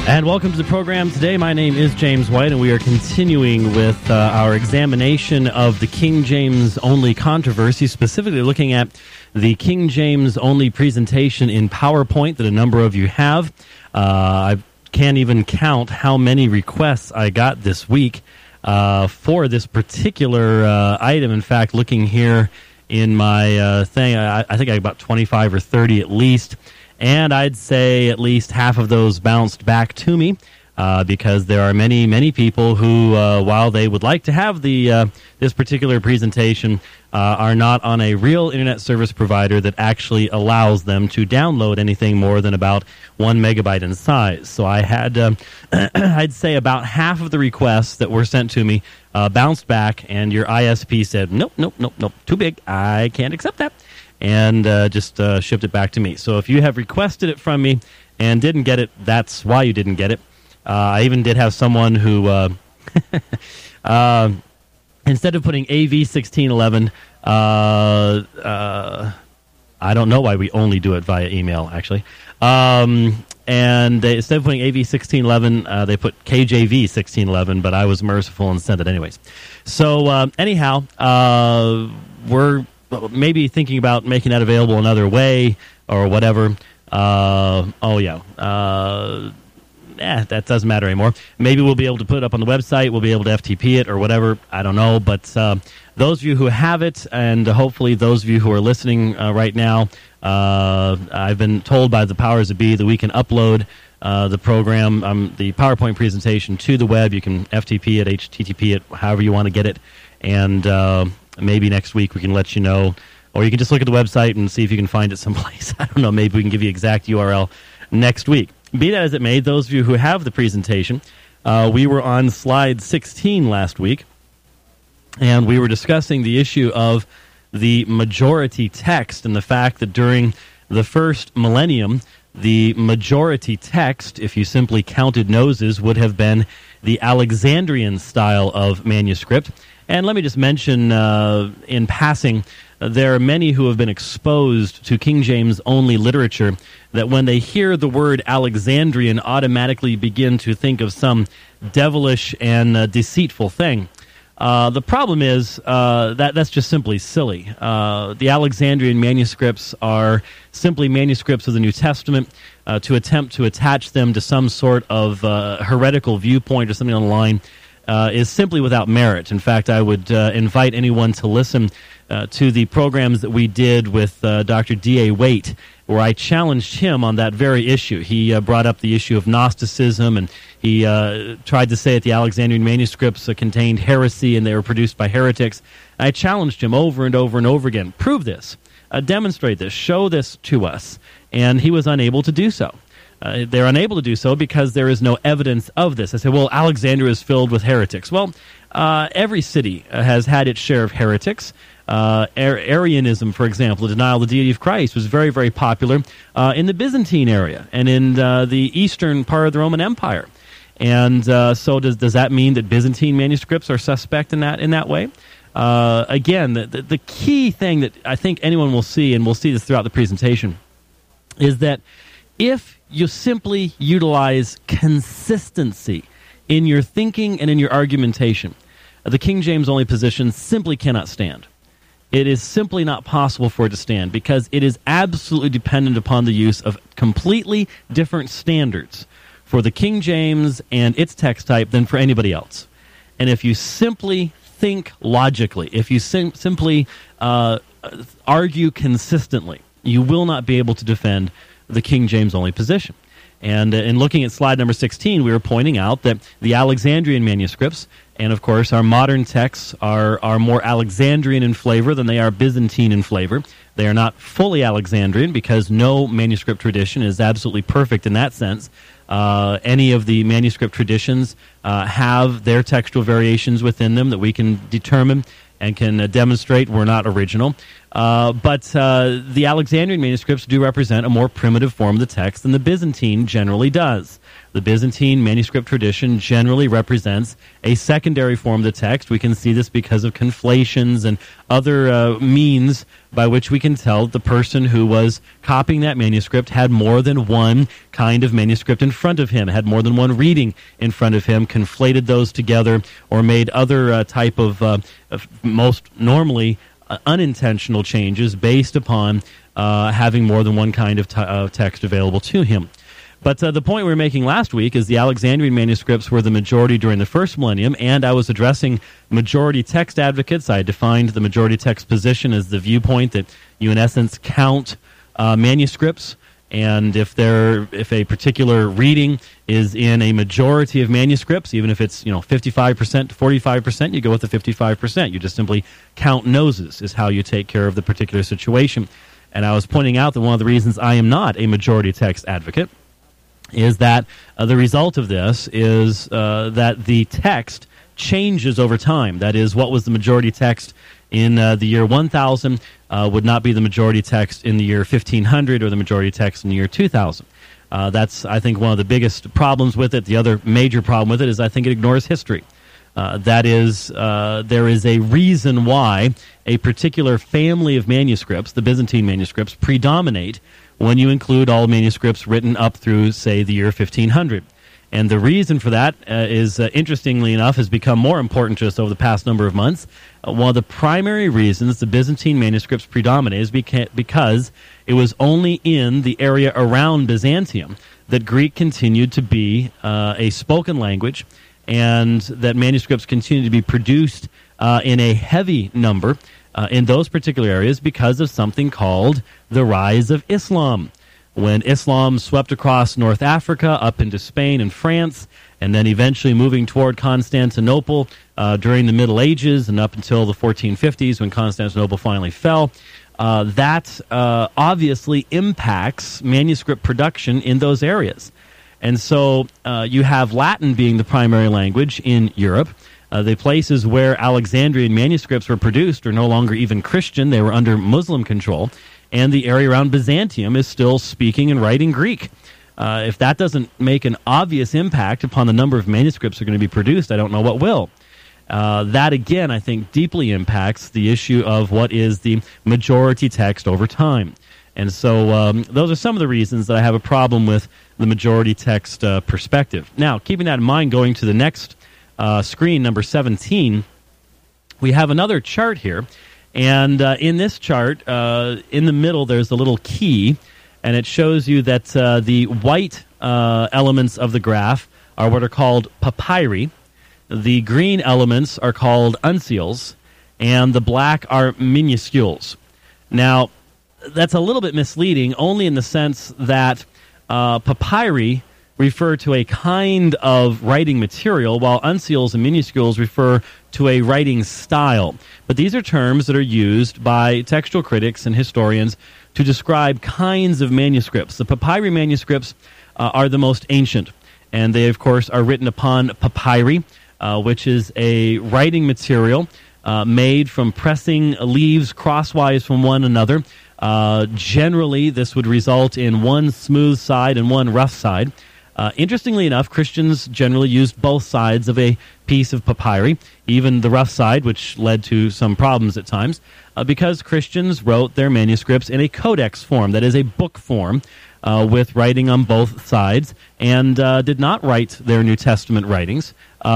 And welcome to the program today. My name is James White, and we are continuing with our examination of the King James Only controversy, specifically looking at the King James Only presentation in PowerPoint that a number of you have. I can't even count how many requests I got this week for this particular item. In fact, looking here in my thing, I think I got about 25 or 30 at least. And I'd say at least half of those bounced back to me because there are many, many people who, while they would like to have the this particular presentation, are not on a real internet service provider that actually allows them to download anything more than about 1 megabyte in size. So I had, I'd say about half of the requests that were sent to me bounced back, and your ISP said, nope, too big, I can't accept that. And just shipped it back to me. So if you have requested it from me and didn't get it, that's why you didn't get it. I even did have someone who, instead of putting AV1611, I don't know why we only do it via email, actually. And instead of putting AV1611, they put KJV1611, but I was merciful and sent it anyways. So anyhow, we're maybe thinking about making that available another way or whatever. That doesn't matter anymore. Maybe we'll be able to put it up on the website. We'll be able to FTP it or whatever. I don't know. But those of you who have it, and hopefully those of you who are listening right now, I've been told by the powers that be that we can upload the program, the PowerPoint presentation to the web. You can FTP it, HTTP it, however you want to get it. And maybe next week we can let you know, or you can just look at the website and see if you can find it someplace. I don't know, maybe we can give you exact URL next week. Be that as it may, those of you who have the presentation, we were on slide 16 last week, and we were discussing the issue of the majority text and the fact that during the first millennium, the majority text, if you simply counted noses, would have been the Alexandrian style of manuscript. And let me just mention in passing, there are many who have been exposed to King James only literature that when they hear the word Alexandrian automatically begin to think of some devilish and deceitful thing. The problem is that's just simply silly. The Alexandrian manuscripts are simply manuscripts of the New Testament. To attempt to attach them to some sort of heretical viewpoint or something on the line is simply without merit. In fact, I would invite anyone to listen to the programs that we did with Dr. D.A. Waite, where I challenged him on that very issue. He brought up the issue of Gnosticism, and he tried to say that the Alexandrian manuscripts contained heresy and they were produced by heretics. I challenged him over and over and over again. Prove this. Demonstrate this. Show this to us. And he was unable to do so. They're unable to do so because there is no evidence of this. I say, well, Alexandria is filled with heretics. Well, every city has had its share of heretics. Arianism, for example, the denial of the deity of Christ, was very, very popular in the Byzantine area and in the eastern part of the Roman Empire. And so does that mean that Byzantine manuscripts are suspect in that way? Again, the key thing that I think anyone will see, and we'll see this throughout the presentation, is that if you simply utilize consistency in your thinking and in your argumentation, the King James only position simply cannot stand. It is simply not possible for it to stand because it is absolutely dependent upon the use of completely different standards for the King James and its text type than for anybody else. And if you simply think logically, if you simply argue consistently, you will not be able to defend the King James only position. And in looking at slide number 16, we were pointing out that the Alexandrian manuscripts, and of course our modern texts, are more Alexandrian in flavor than they are Byzantine in flavor. They are not fully Alexandrian because no manuscript tradition is absolutely perfect in that sense. Any of the manuscript traditions have their textual variations within them that we can determine and can demonstrate were not original. But the Alexandrian manuscripts do represent a more primitive form of the text than the Byzantine generally does. The Byzantine manuscript tradition generally represents a secondary form of the text. We can see this because of conflations and other means by which we can tell the person who was copying that manuscript had more than one kind of manuscript in front of him, had more than one reading in front of him, conflated those together, or made other type of most normally unintentional changes based upon having more than one kind of text available to him. But the point we were making last week is the Alexandrian manuscripts were the majority during the first millennium, and I was addressing majority text advocates. I defined the majority text position as the viewpoint that you, in essence, count manuscripts, and if a particular reading is in a majority of manuscripts, even if it's 55% to 45%, you go with the 55%. You just simply count noses is how you take care of the particular situation. And I was pointing out that one of the reasons I am not a majority text advocate is that the result of this is that the text changes over time. That is, what was the majority text in the year 1000 would not be the majority text in the year 1500 or the majority text in the year 2000. That's, I think, one of the biggest problems with it. The other major problem with it is I think it ignores history. That is, there is a reason why a particular family of manuscripts, the Byzantine manuscripts, predominate when you include all manuscripts written up through, say, the year 1500. And the reason for that is, interestingly enough, has become more important to us over the past number of months. One of the primary reasons the Byzantine manuscripts predominate is because it was only in the area around Byzantium that Greek continued to be a spoken language, and that manuscripts continued to be produced in a heavy number in those particular areas because of something called the rise of Islam. When Islam swept across North Africa, up into Spain and France, and then eventually moving toward Constantinople during the Middle Ages and up until the 1450s when Constantinople finally fell, that obviously impacts manuscript production in those areas. And so you have Latin being the primary language in Europe. The places where Alexandrian manuscripts were produced are no longer even Christian. They were under Muslim control. And the area around Byzantium is still speaking and writing Greek. If that doesn't make an obvious impact upon the number of manuscripts that are going to be produced, I don't know what will. That, again, I think deeply impacts the issue of what is the majority text over time. And so those are some of the reasons that I have a problem with the majority text perspective. Now, keeping that in mind, going to the next screen, number 17, we have another chart here. And in this chart, in the middle, there's a little key, and it shows you that the white elements of the graph are what are called papyri. The green elements are called uncials, and the black are minuscules. Now, that's a little bit misleading, only in the sense that papyri refer to a kind of writing material, while uncials and minuscules refer to a writing style. But these are terms that are used by textual critics and historians to describe kinds of manuscripts. The papyri manuscripts are the most ancient, and they, of course, are written upon papyri, which is a writing material made from pressing leaves crosswise from one another. Generally, this would result in one smooth side and one rough side. Interestingly enough, Christians generally used both sides of a piece of papyri, even the rough side, which led to some problems at times, because Christians wrote their manuscripts in a codex form, that is a book form, with writing on both sides, and did not write their New Testament writings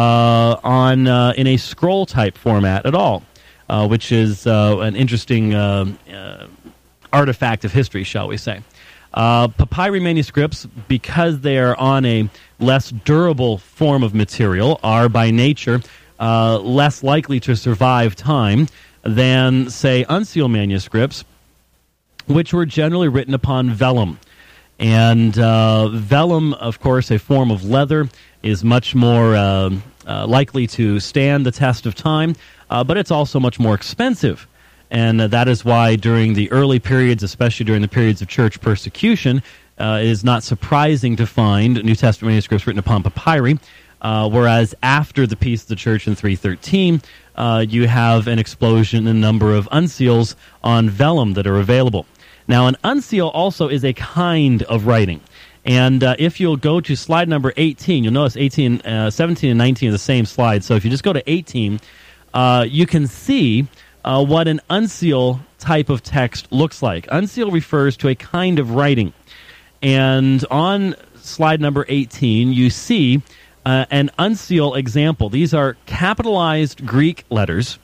in a scroll-type format at all, which is an interesting artifact of history, shall we say. Papyri manuscripts, because they are on a less durable form of material, are by nature less likely to survive time than, say, uncial manuscripts, which were generally written upon vellum. And vellum, of course, a form of leather, is much more likely to stand the test of time, but it's also much more expensive. And that is why during the early periods, especially during the periods of church persecution, it is not surprising to find New Testament manuscripts written upon papyri. whereas after the Peace of the Church in 313, you have an explosion in the number of unseals on vellum that are available. Now, an unseal also is a kind of writing. And if you'll go to slide number 18, you'll notice 17 and 19 are the same slide. So if you just go to 18, you can see what an unseal type of text looks like. Unseal refers to a kind of writing. And on slide number 18, you see an unseal example. These are capitalized Greek letters,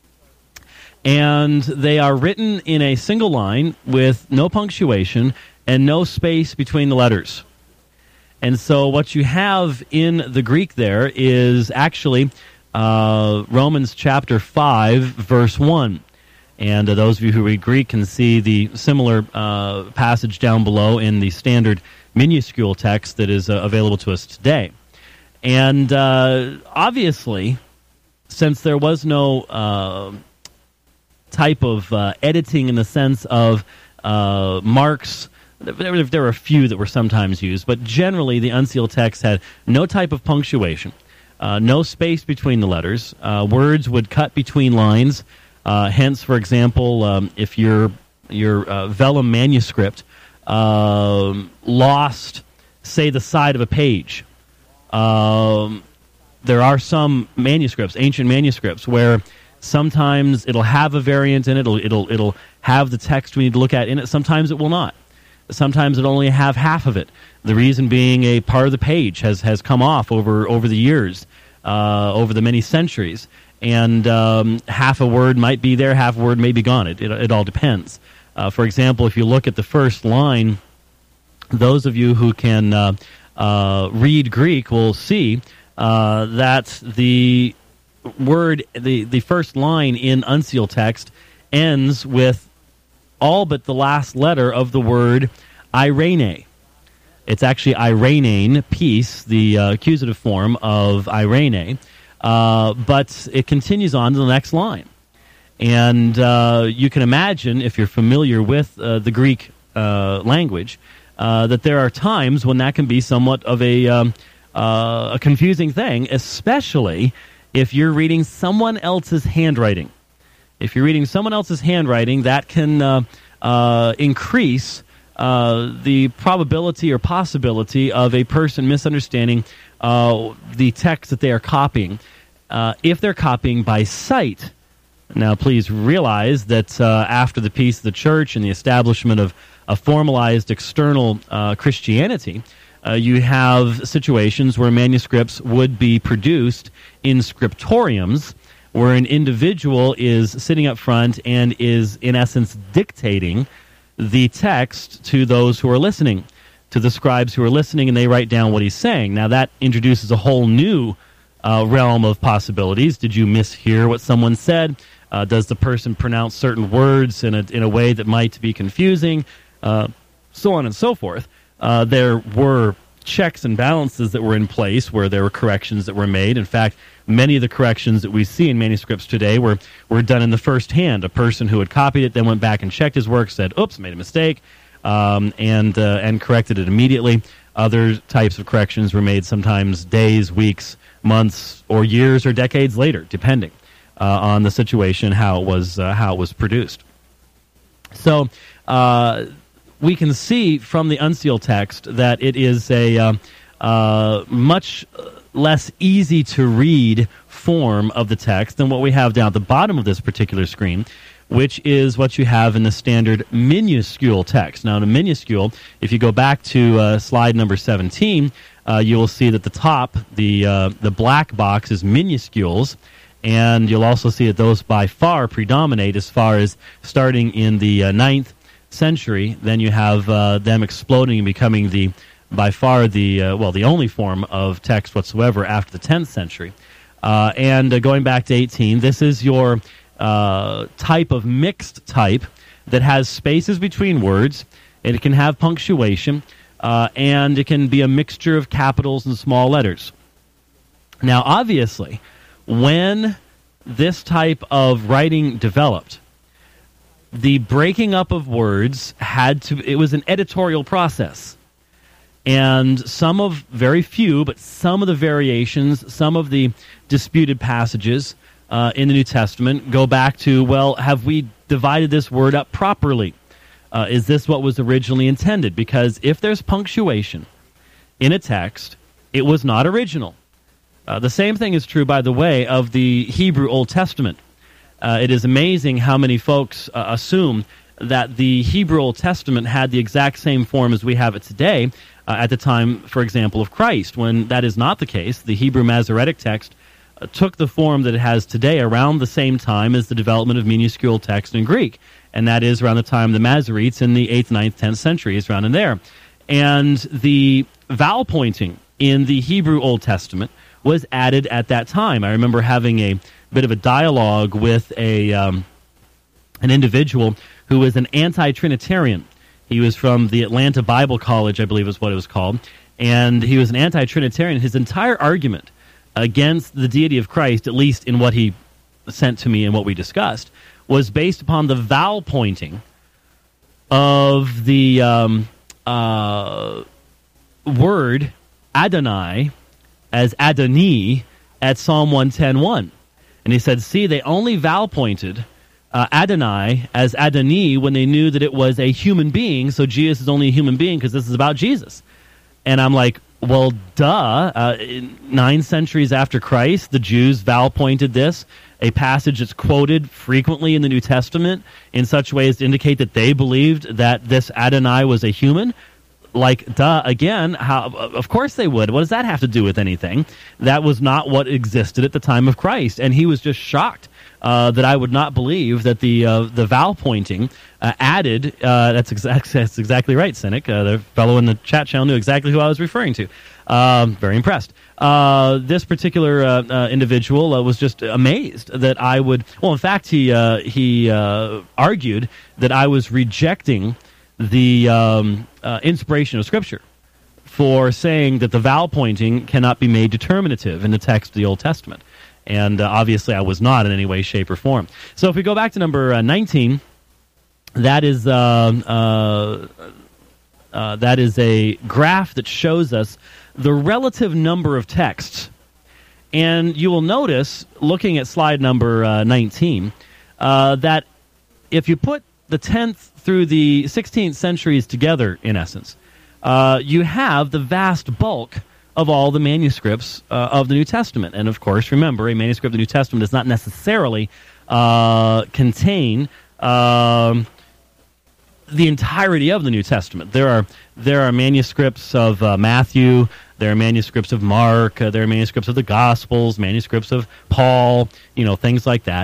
and they are written in a single line with no punctuation and no space between the letters. And so what you have in the Greek there is actually Romans chapter 5, verse 1. And those of you who read Greek can see the similar passage down below in the standard minuscule text that is available to us today. And obviously, since there was no type of editing in the sense of marks, there were a few that were sometimes used, but generally the unsealed text had no type of punctuation, no space between the letters. Words would cut between lines. Hence, for example, if your vellum manuscript lost, say, the side of a page, there are some manuscripts, ancient manuscripts, where sometimes it'll have a variant in it. It'll have the text we need to look at in it. Sometimes it will not. Sometimes it'll only have half of it. The reason being a part of the page has come off over the years, over the many centuries. And half a word might be there, half a word may be gone. It all depends. For example, if you look at the first line, those of you who can read Greek will see that the word, the first line in unsealed text ends with all but the last letter of the word eirene. It's actually eirenein, peace, the accusative form of eirene. But it continues on to the next line. And you can imagine, if you're familiar with the Greek language, that there are times when that can be somewhat of a confusing thing, especially if you're reading someone else's handwriting. If you're reading someone else's handwriting, that can increase the probability or possibility of a person misunderstanding the text that they are copying, if they're copying by sight. Now, please realize that after the Peace of the Church and the establishment of a formalized external Christianity, you have situations where manuscripts would be produced in scriptoriums, where an individual is sitting up front and is, in essence, dictating the text to those who are listening, to the scribes who are listening, and they write down what he's saying. Now, that introduces a whole new realm of possibilities. Did you mishear what someone said? Does the person pronounce certain words in a way that might be confusing? So on and so forth. There were checks and balances that were in place where there were corrections that were made. In fact, many of the corrections that we see in manuscripts today were done in the first hand. A person who had copied it then went back and checked his work, said, oops, made a mistake, and corrected it immediately. Other types of corrections were made sometimes days, weeks, months, or years or decades later, depending on the situation, how it was produced. So we can see from the unsealed text that it is a much less easy to read form of the text than what we have down at the bottom of this particular screen, which is what you have in the standard minuscule text. Now, in a minuscule, if you go back to slide number 17, you will see that the top, the black box, is minuscules, and you'll also see that those by far predominate as far as starting in the 9th century. Then you have them exploding and becoming by far the only form of text whatsoever after the 10th century. And going back to 18, this is your type of mixed type that has spaces between words, and it can have punctuation, and it can be a mixture of capitals and small letters. Now, obviously, when this type of writing developed, the breaking up of words it was an editorial process. And very few, but some of the variations, some of the disputed passages in the New Testament go back to, well, have we divided this word up properly? Is this what was originally intended? Because if there's punctuation in a text, it was not original. The same thing is true, by the way, of the Hebrew Old Testament. It is amazing how many folks assume that the Hebrew Old Testament had the exact same form as we have it today at the time, for example, of Christ, when that is not the case. The Hebrew Masoretic text took the form that it has today around the same time as the development of minuscule text in Greek, and that is around the time of the Masoretes in the 8th, 9th, 10th centuries, around in there. And the vowel pointing in the Hebrew Old Testament was added at that time. I remember having a bit of a dialogue with an individual who was an anti-Trinitarian. He was from the Atlanta Bible College, I believe is what it was called, and he was an anti-Trinitarian. His entire argument against the deity of Christ, at least in what he sent to me and what we discussed, was based upon the vowel pointing of the word Adonai as Adoni at Psalm 110:1. And he said, see, they only vowel pointed Adonai as Adoni when they knew that it was a human being, so Jesus is only a human being because this is about Jesus. And I'm like, well, duh. 9 centuries after Christ, the Jews vowel pointed this, a passage that's quoted frequently in the New Testament in such ways to indicate that they believed that this Adonai was a human. Like, duh, again, how? Of course they would. What does that have to do with anything? That was not what existed at the time of Christ. And he was just shocked that I would not believe that the vowel pointing added, that's exactly right, Cynic. The fellow in the chat channel knew exactly who I was referring to. Very impressed. This particular individual was just amazed that I would, well, in fact, he argued that I was rejecting the inspiration of Scripture for saying that the vowel pointing cannot be made determinative in the text of the Old Testament. And obviously I was not in any way, shape, or form. So if we go back to number 19, that is a graph that shows us the relative number of texts. And you will notice, looking at slide number 19, that if you put the 10th through the 16th centuries together, in essence, you have the vast bulk of all the manuscripts of the New Testament. And, of course, remember, a manuscript of the New Testament does not necessarily contain the entirety of the New Testament. There are manuscripts of Matthew, there are manuscripts of Mark, there are manuscripts of the Gospels, manuscripts of Paul, things like that.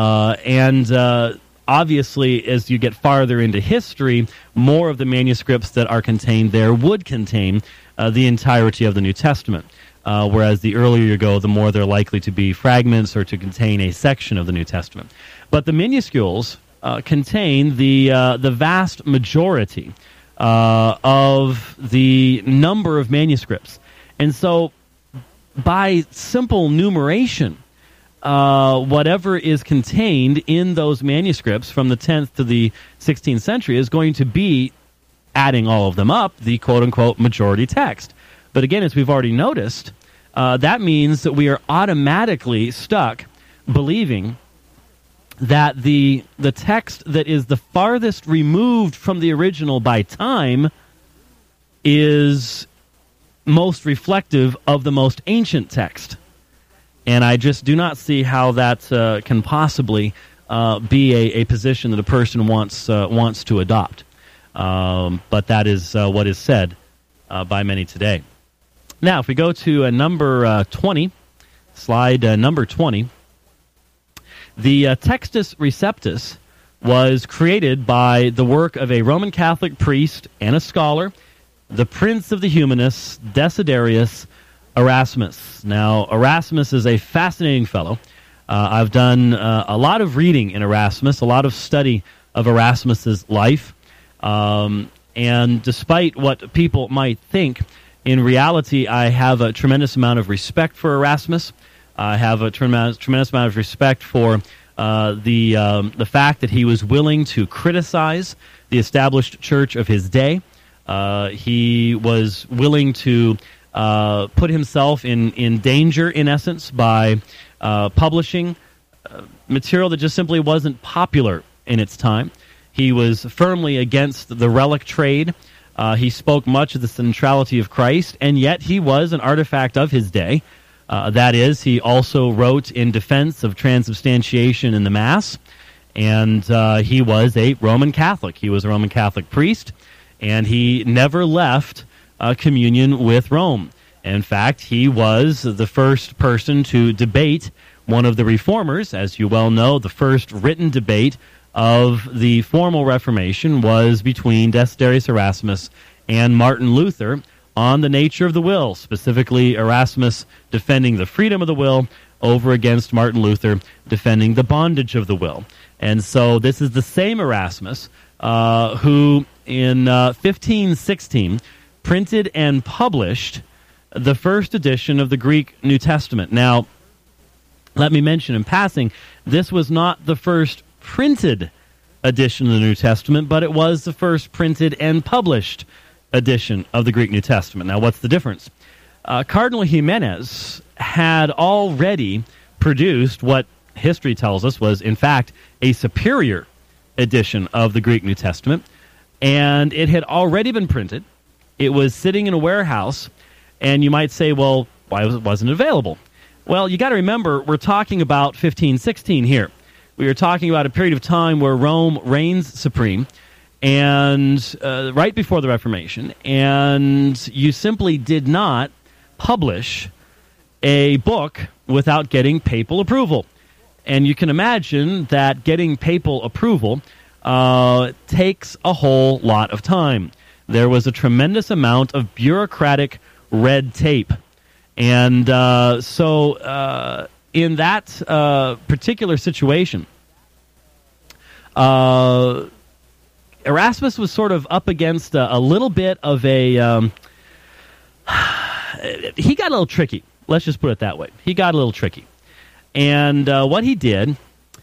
Obviously, as you get farther into history, more of the manuscripts that are contained there would contain the entirety of the New Testament. Whereas the earlier you go, the more they're likely to be fragments or to contain a section of the New Testament. But the minuscules contain the vast majority of the number of manuscripts. And so, by simple numeration, whatever is contained in those manuscripts from the 10th to the 16th century is going to be, adding all of them up, the quote-unquote majority text. But again, as we've already noticed, that means that we are automatically stuck believing that the text that is the farthest removed from the original by time is most reflective of the most ancient text. And I just do not see how that can possibly be a position that a person wants to adopt. But that is what is said by many today. Now, if we go to number 20, slide number 20, the Textus Receptus was created by the work of a Roman Catholic priest and a scholar, the prince of the humanists, Desiderius Erasmus. Now, Erasmus is a fascinating fellow. I've done a lot of reading in Erasmus, a lot of study of Erasmus's life. And despite what people might think, in reality, I have a tremendous amount of respect for Erasmus. I have a tremendous amount of respect for the fact that he was willing to criticize the established church of his day. He was willing to put himself in danger, in essence, by publishing material that just simply wasn't popular in its time. He was firmly against the relic trade. He spoke much of the centrality of Christ, and yet he was an artifact of his day. That is, he also wrote in defense of transubstantiation in the Mass, and he was a Roman Catholic. He was a Roman Catholic priest, and he never left communion with Rome. In fact, he was the first person to debate one of the reformers. As you well know, the first written debate of the formal Reformation was between Desiderius Erasmus and Martin Luther on the nature of the will, specifically Erasmus defending the freedom of the will over against Martin Luther defending the bondage of the will. And so this is the same Erasmus who in 1516 printed and published the first edition of the Greek New Testament. Now, let me mention in passing, this was not the first printed edition of the New Testament, but it was the first printed and published edition of the Greek New Testament. Now, what's the difference? Cardinal Jimenez had already produced what history tells us was, in fact, a superior edition of the Greek New Testament, and it had already been printed. It was sitting in a warehouse, and you might say, well, why wasn't it available? Well, you got to remember, we're talking about 1516 here. We are talking about a period of time where Rome reigns supreme, and right before the Reformation, and you simply did not publish a book without getting papal approval. And you can imagine that getting papal approval takes a whole lot of time. There was a tremendous amount of bureaucratic red tape. And so in that particular situation, Erasmus was sort of up against a little bit of a... he got a little tricky. Let's just put it that way. He got a little tricky. And what he did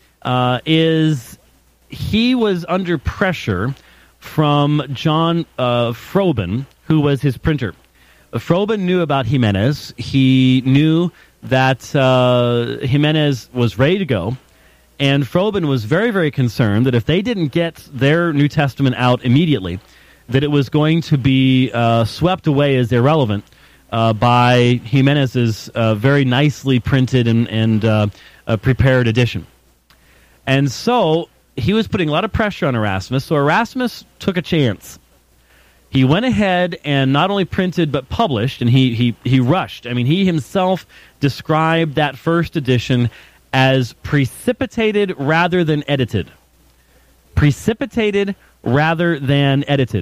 is he was under pressure from John Froben, who was his printer. Froben knew about Jimenez. He knew that Jimenez was ready to go. And Froben was very, very concerned that if they didn't get their New Testament out immediately, that it was going to be swept away as irrelevant by Jimenez's very nicely printed and prepared edition. And so he was putting a lot of pressure on Erasmus, so Erasmus took a chance. He went ahead and not only printed but published, and he rushed. I mean, he himself described that first edition as precipitated rather than edited. Precipitated rather than edited.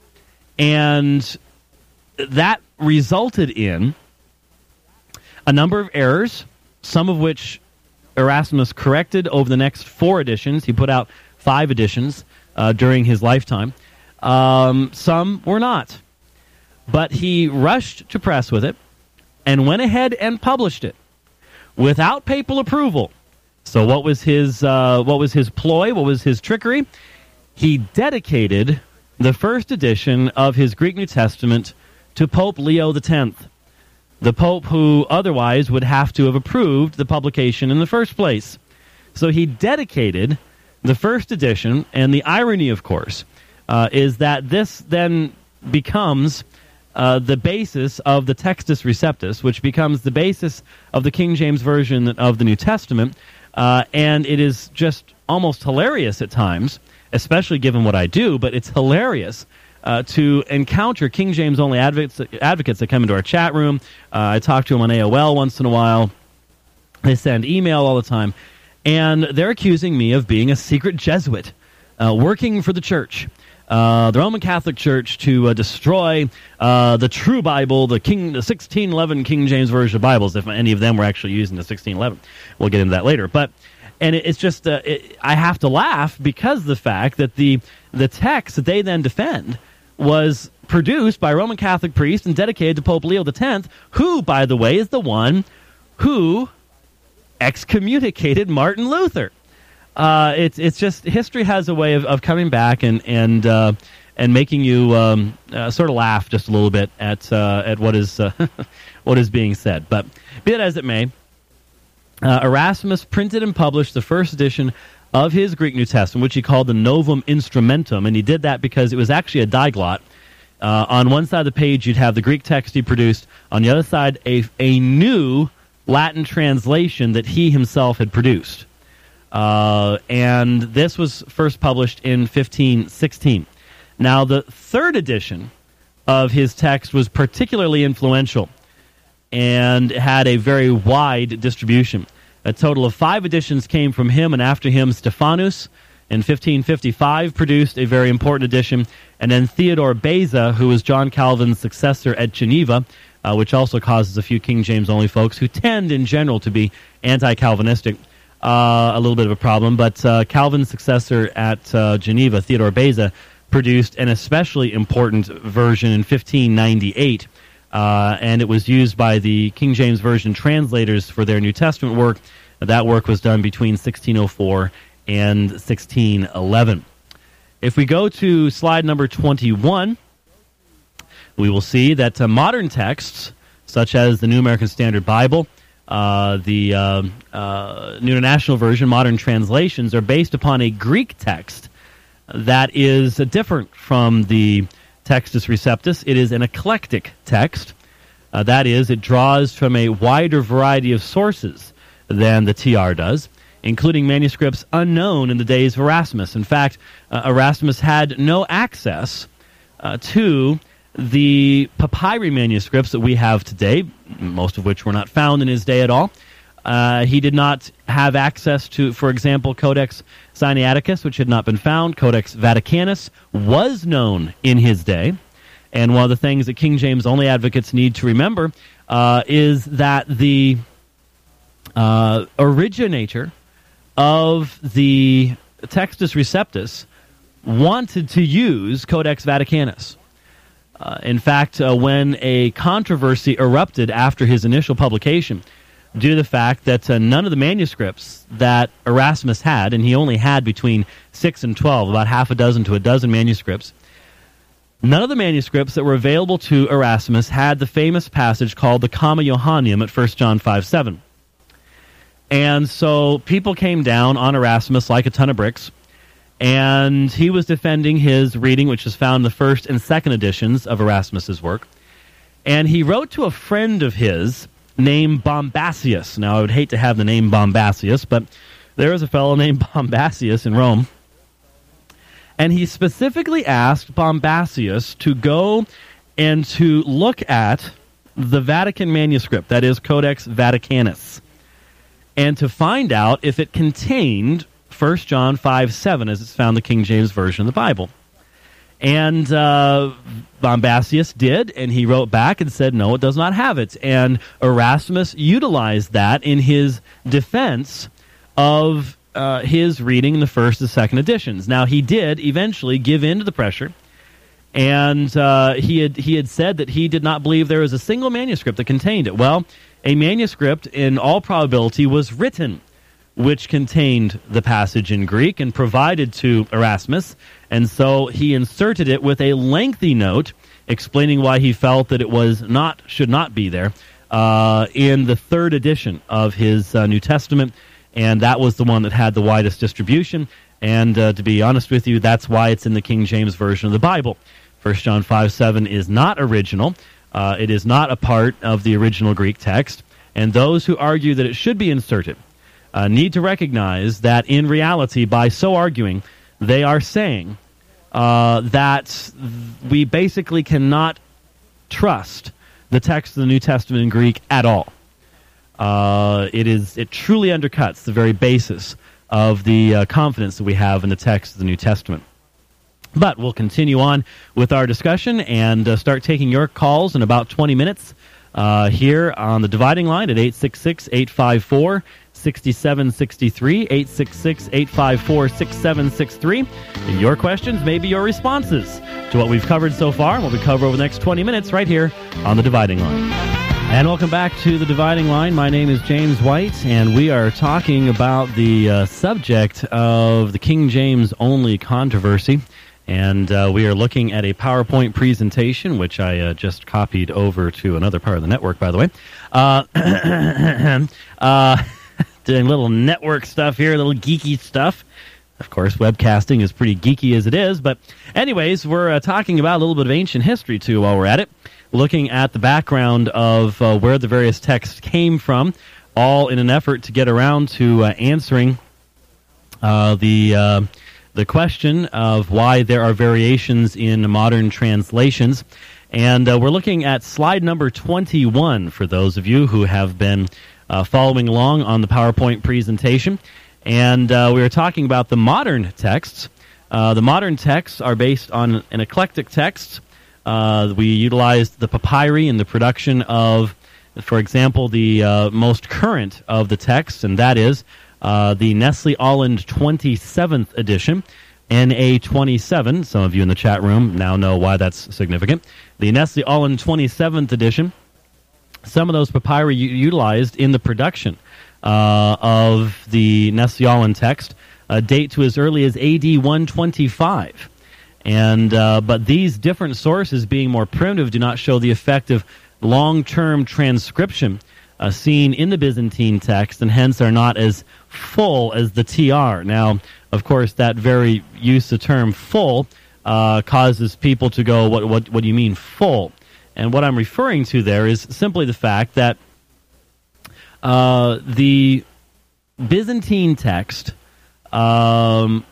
And that resulted in a number of errors, some of which Erasmus corrected over the next 4 editions. He put out 5 editions during his lifetime. Some were not. But he rushed to press with it and went ahead and published it without papal approval. So what was his ploy? What was his trickery? He dedicated the first edition of his Greek New Testament to Pope Leo X, the Pope who otherwise would have to have approved the publication in the first place. So he dedicated the first edition, and the irony, of course, is that this then becomes the basis of the Textus Receptus, which becomes the basis of the King James Version of the New Testament, and it is just almost hilarious at times, especially given what I do, but it's hilarious to encounter King James-only advocates that come into our chat room. I talk to them on AOL once in a while. They send email all the time, and they're accusing me of being a secret Jesuit working for the church. The Roman Catholic Church to destroy the true Bible, the 1611 King James Version of Bibles, if any of them were actually using the 1611. We'll get into that later. And it's just, I have to laugh because of the fact that the text that they then defend was produced by a Roman Catholic priest and dedicated to Pope Leo X, who, by the way, is the one who excommunicated Martin Luther. It's just history has a way of coming back and and making you sort of laugh just a little bit at what is what is being said. But be that as it may, Erasmus printed and published the first edition of his Greek New Testament, which he called the Novum Instrumentum, and he did that because it was actually a diglot. On one side of the page, you'd have the Greek text he produced. On the other side, a new Latin translation that he himself had produced. And this was first published in 1516. Now, the third edition of his text was particularly influential and had a very wide distribution. A total of 5 editions came from him, and after him, Stephanus in 1555 produced a very important edition, and then Theodore Beza, who was John Calvin's successor at Geneva, which also causes a few King James-only folks who tend, in general, to be anti-Calvinistic, a little bit of a problem. But Calvin's successor at Geneva, Theodore Beza, produced an especially important version in 1598, and it was used by the King James Version translators for their New Testament work. That work was done between 1604 and 1611. If we go to slide number 21, we will see that modern texts, such as the New American Standard Bible, the New International Version, modern translations, are based upon a Greek text that is different from the Textus Receptus. It is an eclectic text. That is, it draws from a wider variety of sources than the TR does, including manuscripts unknown in the days of Erasmus. In fact, Erasmus had no access to the papyri manuscripts that we have today, most of which were not found in his day at all. He did not have access to, for example, Codex Sinaiticus, which had not been found. Codex Vaticanus was known in his day. And one of the things that King James only advocates need to remember is that the originator of the Textus Receptus wanted to use Codex Vaticanus. In fact, when a controversy erupted after his initial publication, due to the fact that none of the manuscripts that Erasmus had, and he only had between 6 and 12, about half a dozen to a dozen manuscripts, none of the manuscripts that were available to Erasmus had the famous passage called the Comma Johanneum at 1 John 5:7. And so people came down on Erasmus like a ton of bricks, and he was defending his reading, which is found in the first and second editions of Erasmus's work. And he wrote to a friend of his named Bombasius. Now, I would hate to have the name Bombasius, but there was a fellow named Bombasius in Rome. And he specifically asked Bombasius to go and to look at the Vatican manuscript, that is Codex Vaticanus, and to find out if it contained 1 John 5:7, as it's found in the King James Version of the Bible. And Bombasius did, and he wrote back and said, no, it does not have it. And Erasmus utilized that in his defense of his reading in the first and second editions. Now, he did eventually give in to the pressure, and he had said that he did not believe there was a single manuscript that contained it. Well, a manuscript, in all probability, was written, which contained the passage in Greek and provided to Erasmus, and so he inserted it with a lengthy note explaining why he felt that it should not be there in the third edition of his New Testament, and that was the one that had the widest distribution. And to be honest with you, that's why it's in the King James Version of the Bible. 1 John 5:7 is not original. It is not a part of the original Greek text, and those who argue that it should be inserted need to recognize that in reality, by so arguing, they are saying that we basically cannot trust the text of the New Testament in Greek at all. It truly undercuts the very basis of the confidence that we have in the text of the New Testament. But we'll continue on with our discussion and start taking your calls in about 20 minutes here on the dividing line at 866-854-6763, 866-854-6763. And your questions may be your responses to what we've covered so far and what we cover over the next 20 minutes right here on the dividing line. And welcome back to the dividing line. My name is James White, and we are talking about the subject of the King James only controversy. And we are looking at a PowerPoint presentation, which I just copied over to another part of the network, by the way. Doing little network stuff here, little geeky stuff. Of course, webcasting is pretty geeky as it is. But anyways, we're talking about a little bit of ancient history, too, while we're at it. Looking at the background of where the various texts came from, all in an effort to get around to answering the question of why there are variations in modern translations. And we're looking at slide number 21 for those of you who have been following along on the PowerPoint presentation. And we were talking about the modern texts. The modern texts are based on an eclectic text. We utilized the papyri in the production of, for example, the most current of the texts, and that is the Nestle-Aland 27th edition, NA 27. Some of you in the chat room now know why that's significant. The Nestle-Aland 27th edition, some of those papyri utilized in the production of the Nestle-Aland text date to as early as AD 125. And but these different sources, being more primitive, do not show the effect of long-term transcription seen in the Byzantine text, and hence are not as full as the TR. Now, of course, that very use of the term "full" causes people to go, "What do you mean full?" And what I'm referring to there is simply the fact that the Byzantine text, because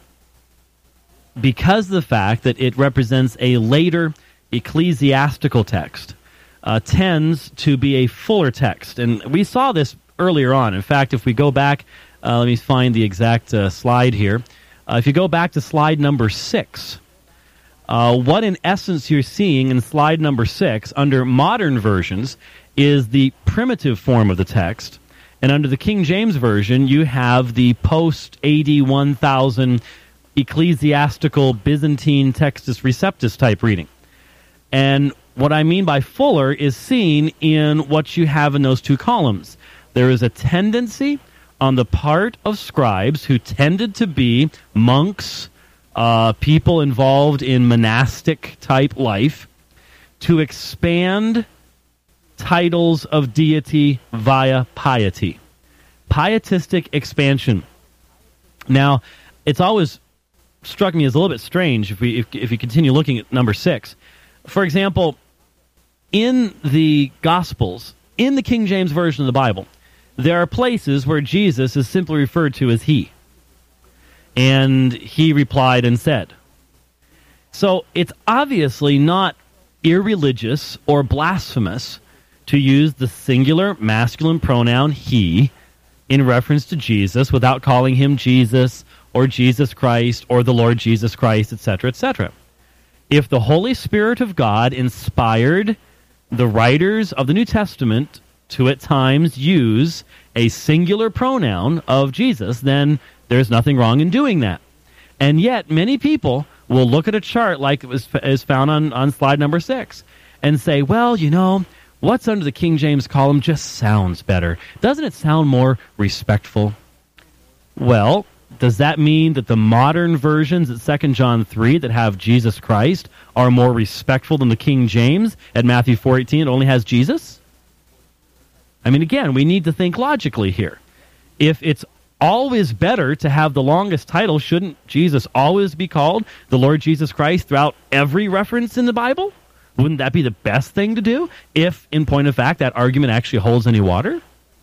of the fact that it represents a later ecclesiastical text, tends to be a fuller text. And we saw this earlier on. In fact, if we go back, let me find the exact slide here. If you go back to slide number 6, what in essence you're seeing in slide number 6 under modern versions is the primitive form of the text. And under the King James Version, you have the post-AD 1000 ecclesiastical Byzantine Textus Receptus type reading. And what I mean by fuller is seen in what you have in those two columns. There is a tendency on the part of scribes who tended to be monks, people involved in monastic type life, to expand titles of deity via piety. Pietistic expansion. Now, it's always struck me as a little bit strange if you continue looking at number 6. For example, in the Gospels, in the King James Version of the Bible, there are places where Jesus is simply referred to as he. And he replied and said. So it's obviously not irreligious or blasphemous to use the singular masculine pronoun he in reference to Jesus without calling him Jesus or Jesus Christ or the Lord Jesus Christ, etc., etc. If the Holy Spirit of God inspired the writers of the New Testament to at times use a singular pronoun of Jesus, then there's nothing wrong in doing that. And yet, many people will look at a chart like it is found on slide number 6 and say, well, you know, what's under the King James column just sounds better. Doesn't it sound more respectful? Well, does that mean that the modern versions at 2 John 3 that have Jesus Christ are more respectful than the King James at Matthew 4:18 that only has Jesus? I mean, again, we need to think logically here. If it's always better to have the longest title, shouldn't Jesus always be called the Lord Jesus Christ throughout every reference in the Bible? Wouldn't that be the best thing to do if, in point of fact, that argument actually holds any water?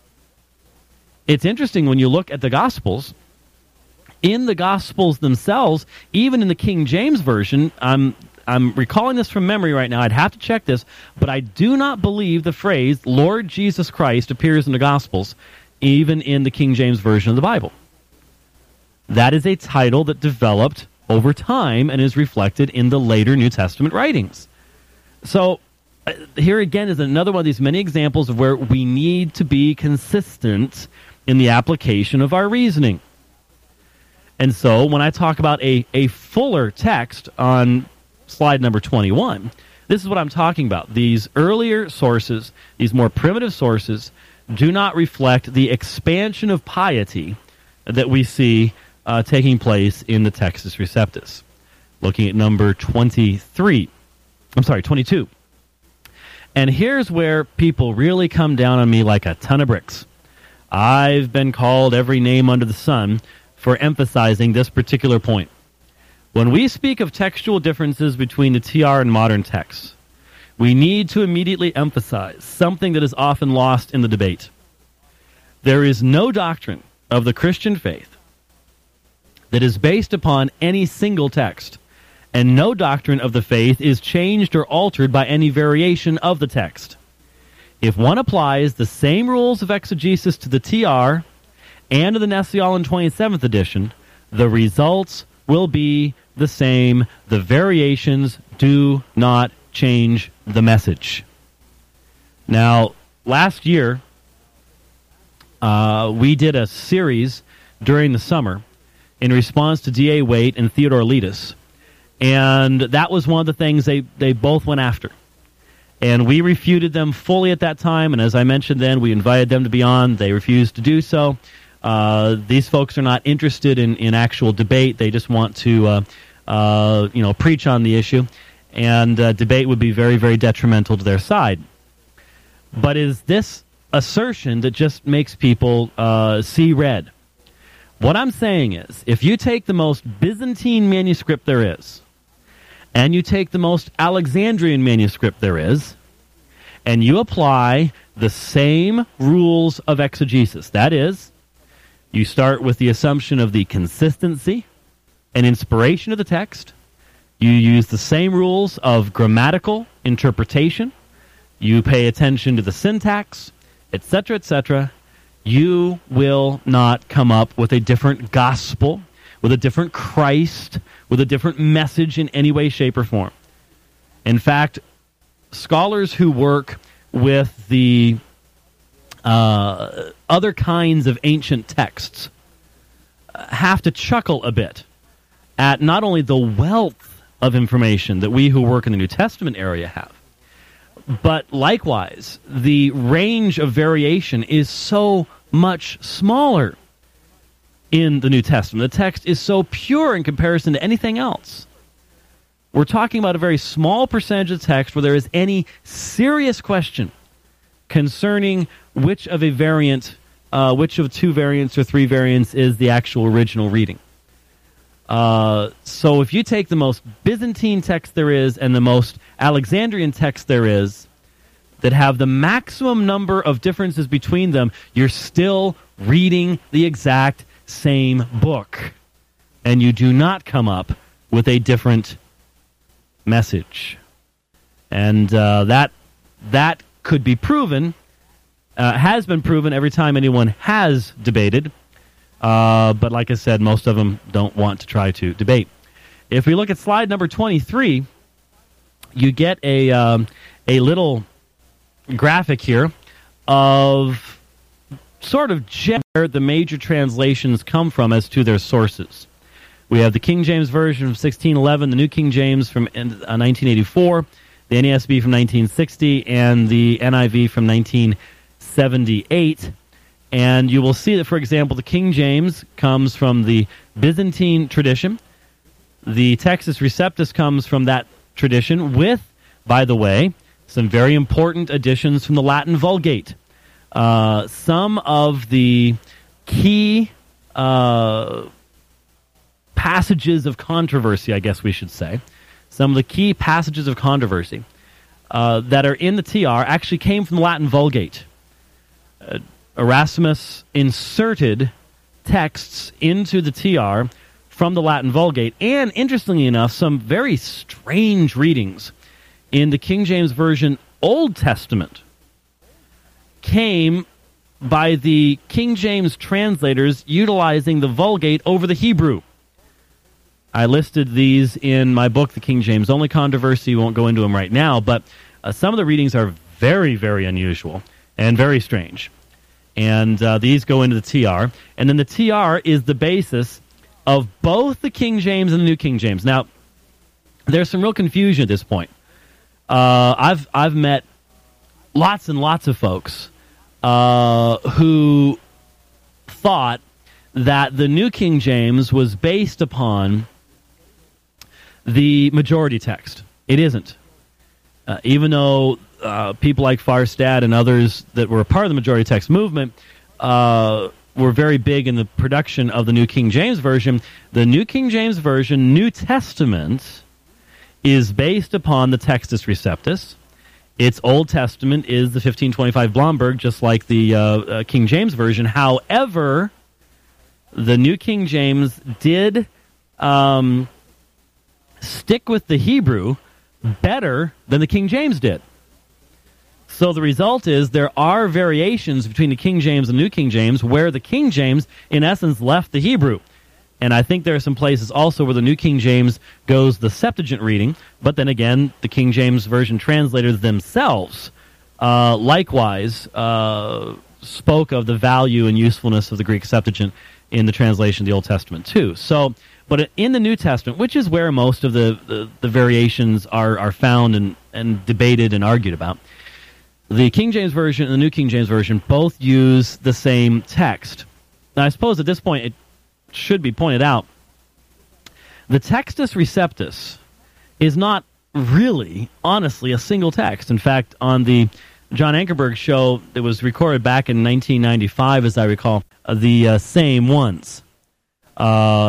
It's interesting when you look at the Gospels. In the Gospels themselves, even in the King James Version, I'm recalling this from memory right now. I'd have to check this, but I do not believe the phrase Lord Jesus Christ appears in the Gospels, even in the King James Version of the Bible. That is a title that developed over time and is reflected in the later New Testament writings. So here again is another one of these many examples of where we need to be consistent in the application of our reasoning. And so when I talk about a fuller text on slide number 21, this is what I'm talking about. These earlier sources, these more primitive sources, do not reflect the expansion of piety that we see taking place in the Textus Receptus. looking at number 22. And here's where people really come down on me like a ton of bricks. I've been called every name under the sun for emphasizing this particular point. When we speak of textual differences between the TR and modern texts, we need to immediately emphasize something that is often lost in the debate. There is no doctrine of the Christian faith that is based upon any single text, and no doctrine of the faith is changed or altered by any variation of the text. If one applies the same rules of exegesis to the TR and to the Nestle-Aland 27th edition, the results will be the same. The variations do not change the message. Now, last year, we did a series during the summer in response to D.A. Waite and Theodore Letus. And that was one of the things they both went after. And we refuted them fully at that time. And as I mentioned then, we invited them to be on. They refused to do so. These folks are not interested in actual debate. They just want to preach on the issue. And debate would be very, very detrimental to their side. But is this assertion that just makes people see red? What I'm saying is, if you take the most Byzantine manuscript there is, and you take the most Alexandrian manuscript there is, and you apply the same rules of exegesis, that is, you start with the assumption of the consistency and inspiration of the text, you use the same rules of grammatical interpretation, you pay attention to the syntax, etc., you will not come up with a different gospel, with a different Christ, with a different message in any way, shape, or form. In fact, scholars who work with the other kinds of ancient texts have to chuckle a bit at not only the wealth of information that we who work in the New Testament area have, but likewise, the range of variation is so much smaller in the New Testament. The text is so pure in comparison to anything else. We're talking about a very small percentage of text where there is any serious question concerning which of two variants or three variants is the actual original reading. So if you take the most Byzantine text there is and the most Alexandrian text there is that have the maximum number of differences between them, you're still reading the exact same book. And you do not come up with a different message. And that could be proven, has been proven every time anyone has debated. But like I said, most of them don't want to try to debate. If we look at slide number 23, you get a little graphic here of sort of where the major translations come from as to their sources. We have the King James Version from 1611, the New King James from 1984, the NASB from 1960, and the NIV from 1978. And you will see that, for example, the King James comes from the Byzantine tradition. The Textus Receptus comes from that tradition with, by the way, some very important additions from the Latin Vulgate. Some of the key passages of controversy, I guess we should say, some of the key passages of controversy that are in the TR actually came from the Latin Vulgate. Erasmus inserted texts into the TR from the Latin Vulgate, and interestingly enough, some very strange readings in the King James Version Old Testament came by the King James translators utilizing the Vulgate over the Hebrew. I listed these in my book, The King James Only Controversy. We won't go into them right now, but some of the readings are very, very unusual and very strange. And these go into the TR. And then the TR is the basis of both the King James and the New King James. Now, there's some real confusion at this point. I've met lots and lots of folks who thought that the New King James was based upon the majority text. It isn't. Even though people like Farstad and others that were a part of the majority text movement were very big in the production of the New King James Version, the New King James Version, New Testament, is based upon the Textus Receptus. Its Old Testament is the 1525 Blomberg, just like the King James Version. However, the New King James did stick with the Hebrew better than the King James did. So the result is there are variations between the King James and New King James where the King James, in essence, left the Hebrew. And I think there are some places also where the New King James goes the Septuagint reading, but then again, the King James Version translators themselves likewise spoke of the value and usefulness of the Greek Septuagint in the translation of the Old Testament too. So, but in the New Testament, which is where most of the variations are found and debated and argued about, the King James Version and the New King James Version both use the same text. Now, I suppose at this point it should be pointed out, the Textus Receptus is not really, honestly, a single text. In fact, on the John Ankerberg show that was recorded back in 1995, as I recall, the same ones. So,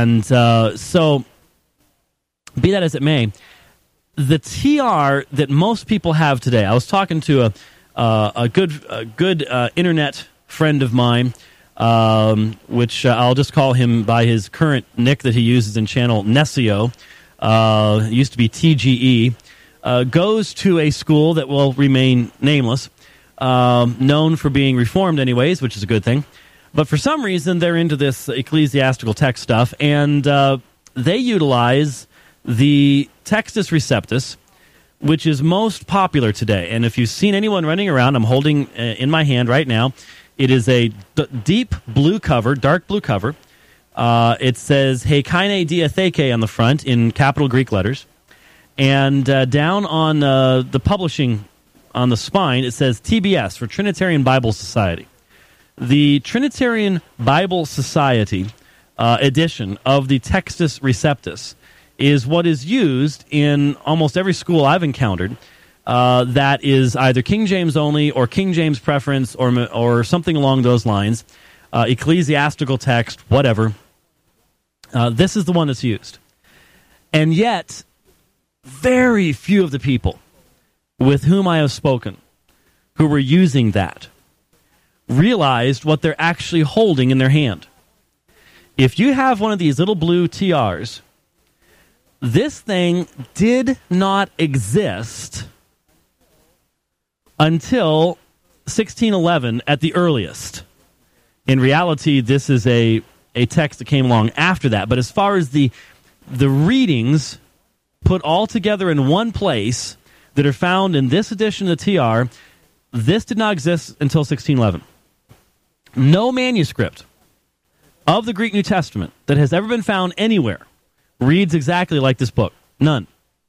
be that as it may, the TR that most people have today, I was talking to a good internet friend of mine, which I'll just call him by his current nick that he uses in channel, Nessio, used to be TGE, goes to a school that will remain nameless, known for being reformed anyways, which is a good thing. But for some reason, they're into this ecclesiastical text stuff, and they utilize the Textus Receptus, which is most popular today. And if you've seen anyone running around, I'm holding in my hand right now, it is a deep blue cover, dark blue cover. It says Heikaine Diatheke on the front in capital Greek letters. And down on the publishing on the spine, it says TBS, for Trinitarian Bible Society. The Trinitarian Bible Society edition of the Textus Receptus is what is used in almost every school I've encountered that is either King James only or King James preference or something along those lines, ecclesiastical text, whatever. This is the one that's used. And yet, very few of the people with whom I have spoken who were using that realized what they're actually holding in their hand. If you have one of these little blue TRs, this thing did not exist until 1611 at the earliest. In reality, this is a text that came along after that. But as far as the readings put all together in one place that are found in this edition of the TR, this did not exist until 1611. No manuscript of the Greek New Testament that has ever been found anywhere reads exactly like this book. None.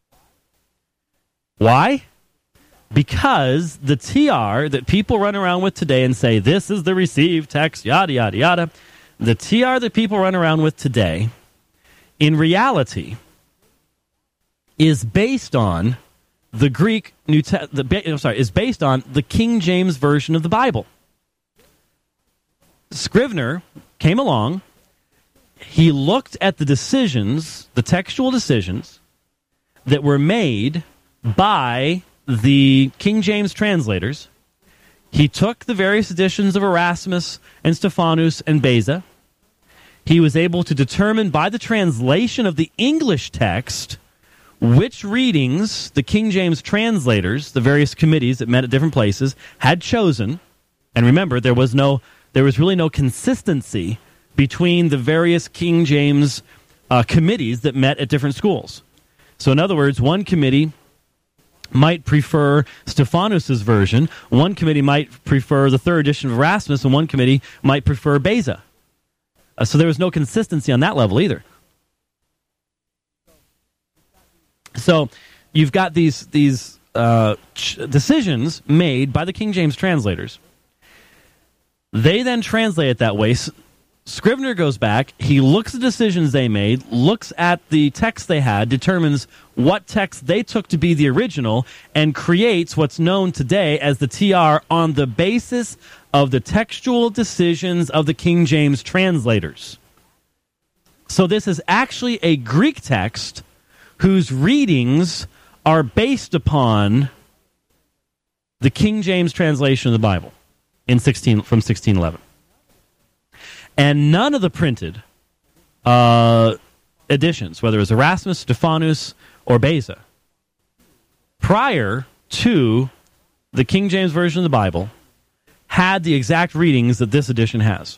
Why? Because the TR that people run around with today and say, this is the received text, yada, yada, yada, the TR that people run around with today, in reality, is based on the Greek is based on the King James Version of the Bible. Scrivener came along. He looked at the decisions, the textual decisions, that were made by the King James translators. He took the various editions of Erasmus and Stephanus and Beza. He was able to determine by the translation of the English text which readings the King James translators, the various committees that met at different places, had chosen. And remember, there was really no consistency between the various King James committees that met at different schools. So in other words, one committee might prefer Stephanus' version, one committee might prefer the third edition of Erasmus, and one committee might prefer Beza. So there was no consistency on that level either. So you've got these decisions made by the King James translators. They then translate it that way. Scrivener goes back, he looks at the decisions they made, looks at the text they had, determines what text they took to be the original, and creates what's known today as the TR on the basis of the textual decisions of the King James translators. So this is actually a Greek text whose readings are based upon the King James translation of the Bible from 1611. And none of the printed editions, whether it was Erasmus, Stephanus, or Beza, prior to the King James Version of the Bible, had the exact readings that this edition has.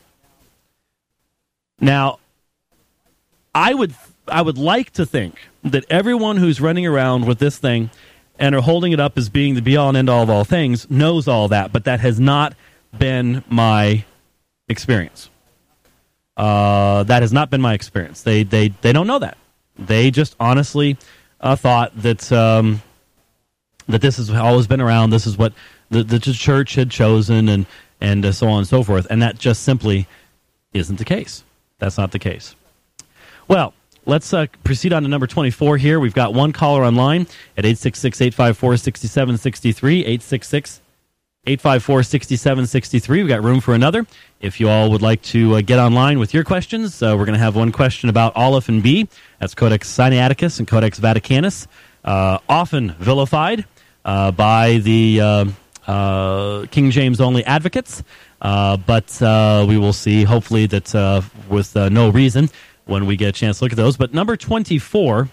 Now, I would like to think that everyone who's running around with this thing and are holding it up as being the be-all and end-all of all things knows all that, but that has not been my experience. That has not been my experience. They don't know that. They just honestly thought that that this has always been around. This is what the church had chosen, and so on and so forth. And that just simply isn't the case. That's not the case. Well, let's proceed on to number 24 here. We've got one caller online at 866-854-6763, 854-6763. We've got room for another. If you all would like to get online with your questions, we're going to have one question about Aleph and B. That's Codex Sinaiticus and Codex Vaticanus, often vilified by the King James-only advocates. But we will see, hopefully, that with no reason when we get a chance to look at those. But number 24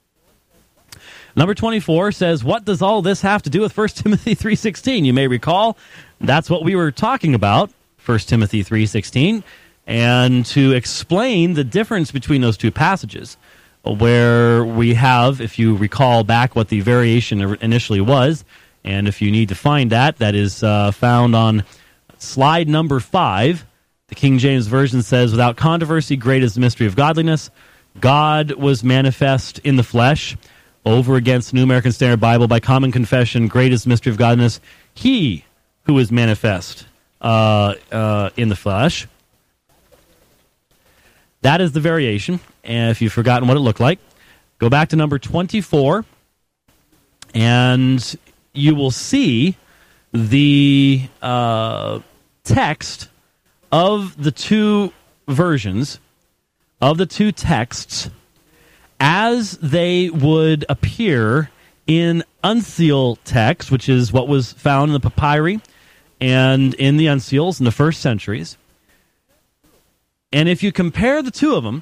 says, what does all this have to do with 1 Timothy 3:16? You may recall that's what we were talking about, 1 Timothy 3:16, and to explain the difference between those two passages, where we have, if you recall back what the variation initially was, and if you need to find that, that is found on slide number 5. The King James Version says, without controversy, great is the mystery of godliness. God was manifest in the flesh. Over against the New American Standard Bible, by common confession, great is the mystery of godliness. He who is manifest in the flesh. That is the variation. And if you've forgotten what it looked like, go back to number 24, and you will see the text of the two versions, of the two texts, as they would appear in uncial text, which is what was found in the papyri and in the uncials in the first centuries. And if you compare the two of them,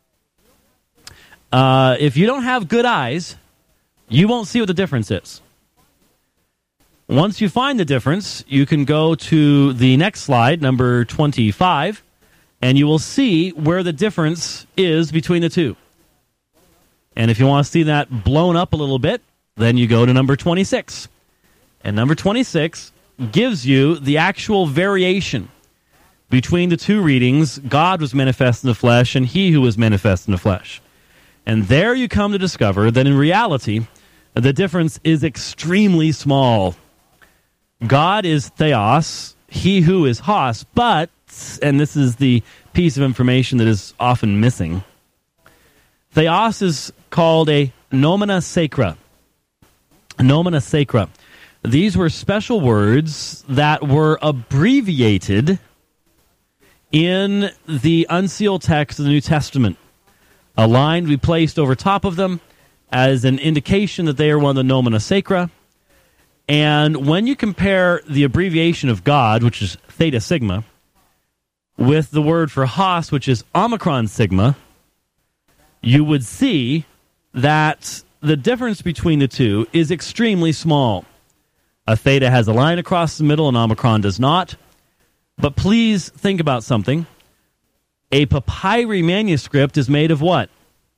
if you don't have good eyes, you won't see what the difference is. Once you find the difference, you can go to the next slide, number 25, and you will see where the difference is between the two. And if you want to see that blown up a little bit, then you go to number 26. And number 26 gives you the actual variation between the two readings, God was manifest in the flesh and he who was manifest in the flesh. And there you come to discover that in reality, the difference is extremely small. God is theos, he who is hos, but, and this is the piece of information that is often missing, theos is called a nomina sacra. Nomina sacra. These were special words that were abbreviated in the unsealed text of the New Testament. A line to be placed over top of them as an indication that they are one of the nomina sacra. And when you compare the abbreviation of God, which is theta sigma, with the word for hos, which is omicron sigma, you would see that the difference between the two is extremely small. A theta has a line across the middle and omicron does not. But please think about something. A papyri manuscript is made of what?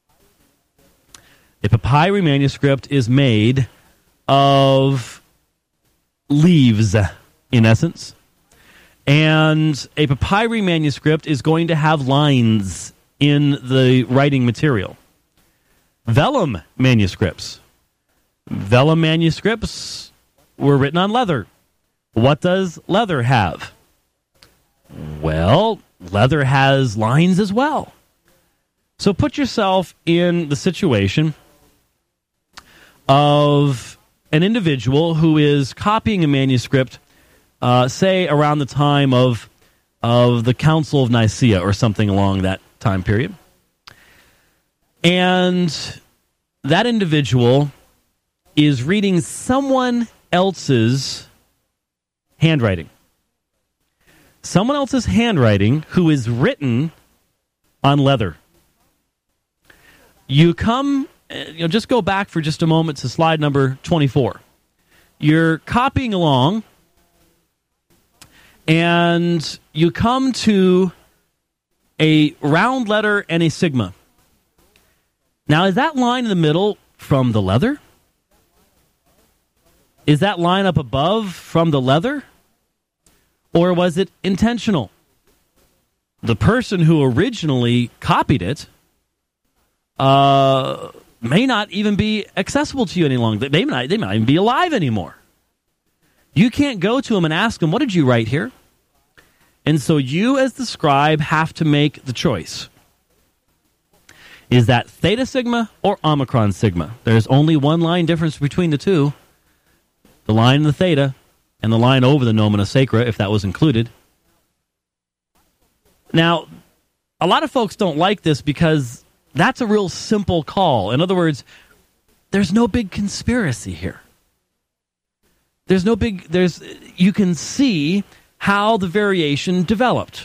A papyri manuscript is made of leaves, in essence. And a papyri manuscript is going to have lines in the writing material. Vellum manuscripts were written on leather. What does leather have? Well, leather has lines as well. So put yourself in the situation of an individual who is copying a manuscript, say around the time of the Council of Nicaea or something along that time period. And that individual is reading someone else's handwriting. Someone else's handwriting who is written on leather. You come, just go back for just a moment to slide number 24. You're copying along, and you come to a round letter and a sigma. Now, is that line in the middle from the leather? Is that line up above from the leather? Or was it intentional? The person who originally copied it may not even be accessible to you any longer. They might even be alive anymore. You can't go to them and ask them, what did you write here? And so you, as the scribe, have to make the choice. Is that theta sigma or omicron sigma? There's only one line difference between the two. The line in the theta and the line over the nomina sacra, if that was included. Now, a lot of folks don't like this because that's a real simple call. In other words, there's no big conspiracy here. You can see how the variation developed.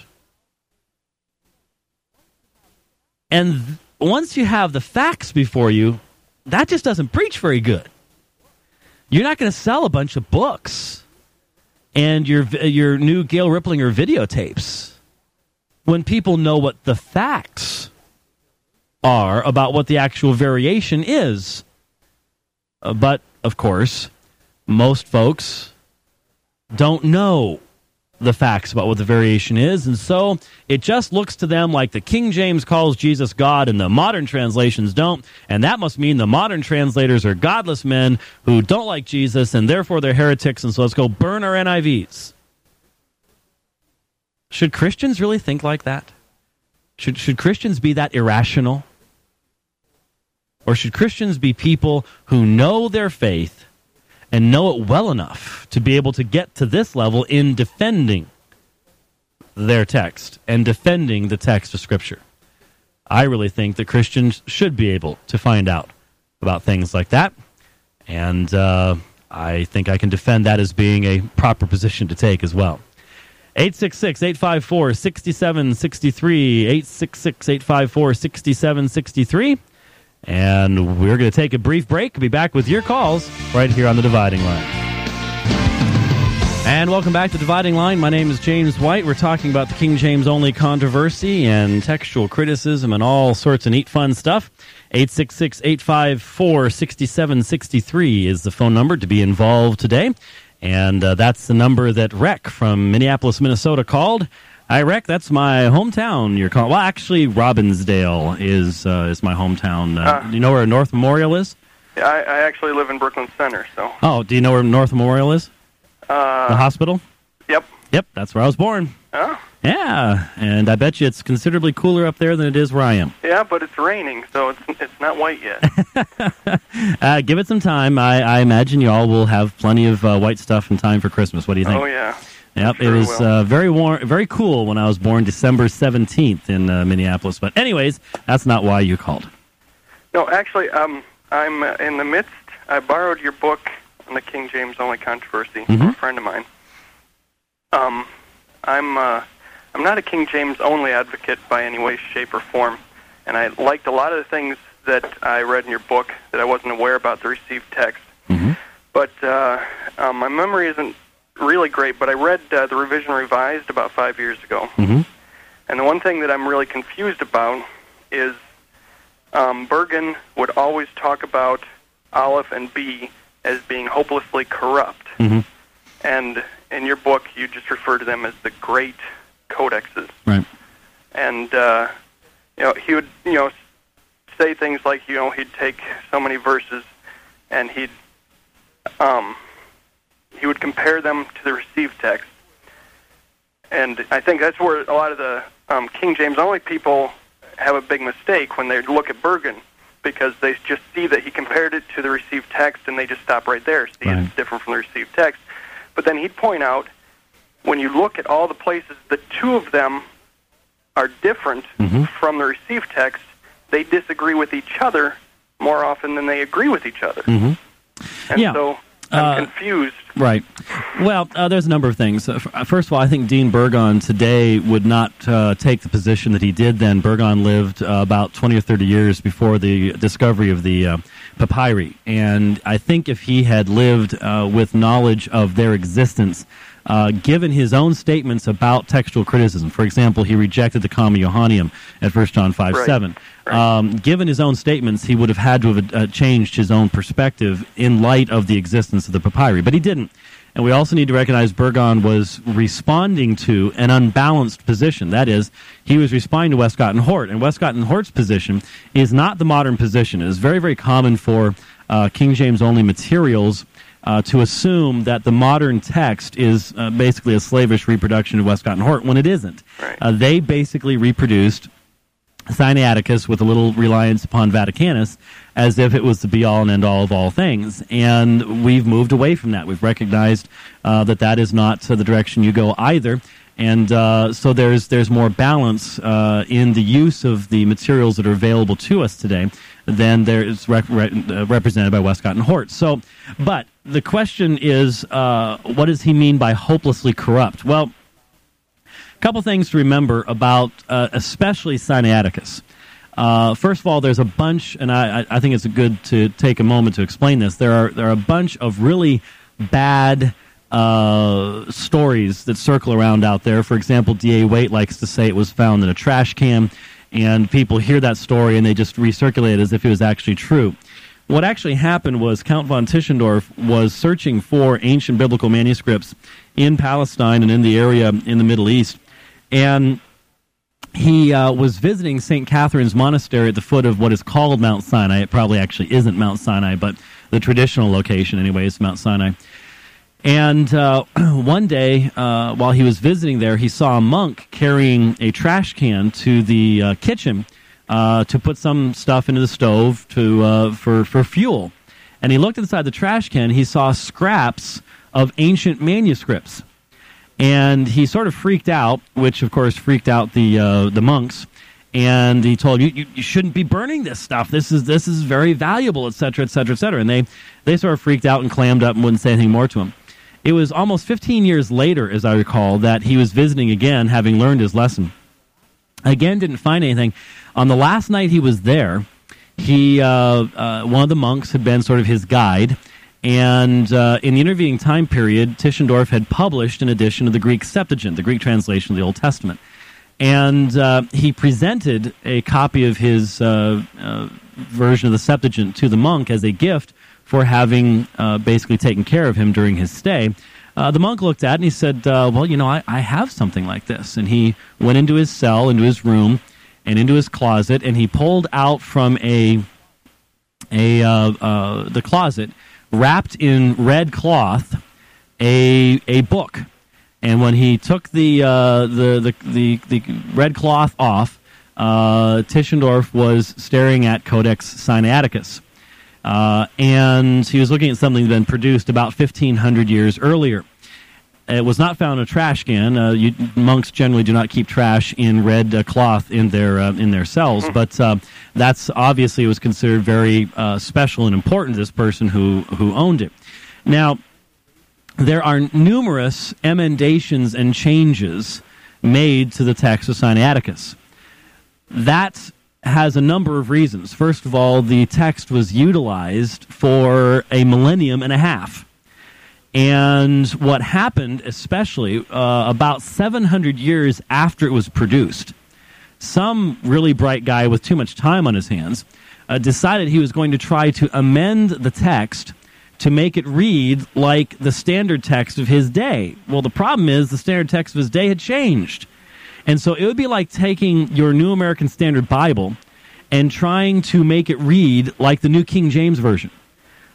And once you have the facts before you, that just doesn't preach very good. You're not going to sell a bunch of books and your new Gail Ripplinger videotapes when people know what the facts are about what the actual variation is. But, of course, most folks don't know the facts about what the variation is, and so it just looks to them like the King James calls Jesus God and the modern translations don't, and that must mean the modern translators are godless men who don't like Jesus, and therefore they're heretics, and so let's go burn our NIVs. Should Christians really think like that? Should Christians be that irrational? Or should Christians be people who know their faith and know it well enough to be able to get to this level in defending their text and defending the text of Scripture? I really think that Christians should be able to find out about things like that, and I think I can defend that as being a proper position to take as well. 866-854-6763, 866-854-6763. And we're going to take a brief break. We'll be back with your calls right here on The Dividing Line. And welcome back to Dividing Line. My name is James White. We're talking about the King James only controversy and textual criticism and all sorts of neat fun stuff. 866-854-6763 is the phone number to be involved today. And that's the number that Rec from Minneapolis, Minnesota called. Hi, Rec. That's my hometown. You're calling. Well, actually, Robbinsdale is my hometown. Do you know where North Memorial is? Yeah, I actually live in Brooklyn Center. So. Oh, do you know where North Memorial is? The hospital? Yep. Yep, that's where I was born. Oh? Yeah, and I bet you it's considerably cooler up there than it is where I am. Yeah, but it's raining, so it's not white yet. Give it some time. I imagine you all will have plenty of white stuff in time for Christmas. What do you think? Oh, yeah. Yep, sure it was very warm, very cool when I was born, December 17th in Minneapolis. But anyways, that's not why you called. No, actually, I'm in the midst. I borrowed your book on the King James only controversy from a friend of mine. I'm not a King James only advocate by any way, shape, or form, and I liked a lot of the things that I read in your book that I wasn't aware about the received text. Mm-hmm. But my memory isn't really great, but I read the Revision Revised about 5 years ago. Mm-hmm. And the one thing that I'm really confused about is Bergen would always talk about Aleph and B as being hopelessly corrupt. Mm-hmm. And in your book, you just refer to them as the great codexes. Right. And, he would, say things like, he'd take so many verses and he would compare them to the received text. And I think that's where a lot of the King James only people have a big mistake when they look at Burgon, because they just see that he compared it to the received text and they just stop right there, see right. It's different from the received text. But then he'd point out, when you look at all the places the two of them are different from the received text, they disagree with each other more often than they agree with each other. And so I'm confused. Right. Well, there's a number of things. First of all, I think Dean Burgon today would not take the position that he did then. Burgon lived about 20 or 30 years before the discovery of the papyri. And I think if he had lived with knowledge of their existence, given his own statements about textual criticism, for example, he rejected the Comma Johanneum at 1 John 5:7. Right. Given his own statements, he would have had to have changed his own perspective in light of the existence of the papyri, but he didn't. And we also need to recognize Burgon was responding to an unbalanced position. That is, he was responding to Westcott and Hort, and Westcott and Hort's position is not the modern position. It is very, very common for King James-only materials to assume that the modern text is basically a slavish reproduction of Westcott and Hort, when it isn't. Right. They basically reproduced Sinaiticus with a little reliance upon Vaticanus as if it was the be-all and end-all of all things. And we've moved away from that. We've recognized that is not the direction you go either. And so there's more balance in the use of the materials that are available to us today than there is represented by Westcott and Hort. So, but the question is, what does he mean by hopelessly corrupt? Well, a couple things to remember about especially Sinaiticus. First of all, there's a bunch, and I think it's good to take a moment to explain this. There are a bunch of really bad stories that circle around out there. For example, D.A. Waite likes to say it was found in a trash can, and people hear that story and they just recirculate it as if it was actually true. What actually happened was Count von Tischendorf was searching for ancient biblical manuscripts in Palestine and in the area in the Middle East, and he was visiting St. Catherine's Monastery at the foot of what is called Mount Sinai. It probably actually isn't Mount Sinai, but the traditional location anyway is Mount Sinai. And one day, while he was visiting there, he saw a monk carrying a trash can to the kitchen to put some stuff into the stove for fuel. And he looked inside the trash can. He saw scraps of ancient manuscripts. And he sort of freaked out, which, of course, freaked out the monks. And he told him, you shouldn't be burning this stuff. This is very valuable, et cetera, et cetera, et cetera. And they sort of freaked out and clammed up and wouldn't say anything more to him. It was almost 15 years later, as I recall, that he was visiting again, having learned his lesson. Again, didn't find anything. On the last night he was there, one of the monks had been sort of his guide, and in the intervening time period, Tischendorf had published an edition of the Greek Septuagint, the Greek translation of the Old Testament. And he presented a copy of his version of the Septuagint to the monk as a gift for having basically taken care of him during his stay. The monk looked at it and he said, well, I have something like this. And he went into his cell, into his room, and into his closet, and he pulled out from the closet, wrapped in red cloth, a book. And when he took the red cloth off, Tischendorf was staring at Codex Sinaiticus. And he was looking at something that had been produced about 1,500 years earlier. It was not found in a trash can. Monks generally do not keep trash in red cloth in their cells, but that's obviously was considered very special and important to this person who owned it. Now, there are numerous emendations and changes made to the text of Sinaiticus. That has a number of reasons. First of all, the text was utilized for a millennium and a half. And what happened, especially about 700 years after it was produced, some really bright guy with too much time on his hands decided he was going to try to amend the text to make it read like the standard text of his day. Well, the problem is the standard text of his day had changed. And so it would be like taking your New American Standard Bible and trying to make it read like the New King James Version.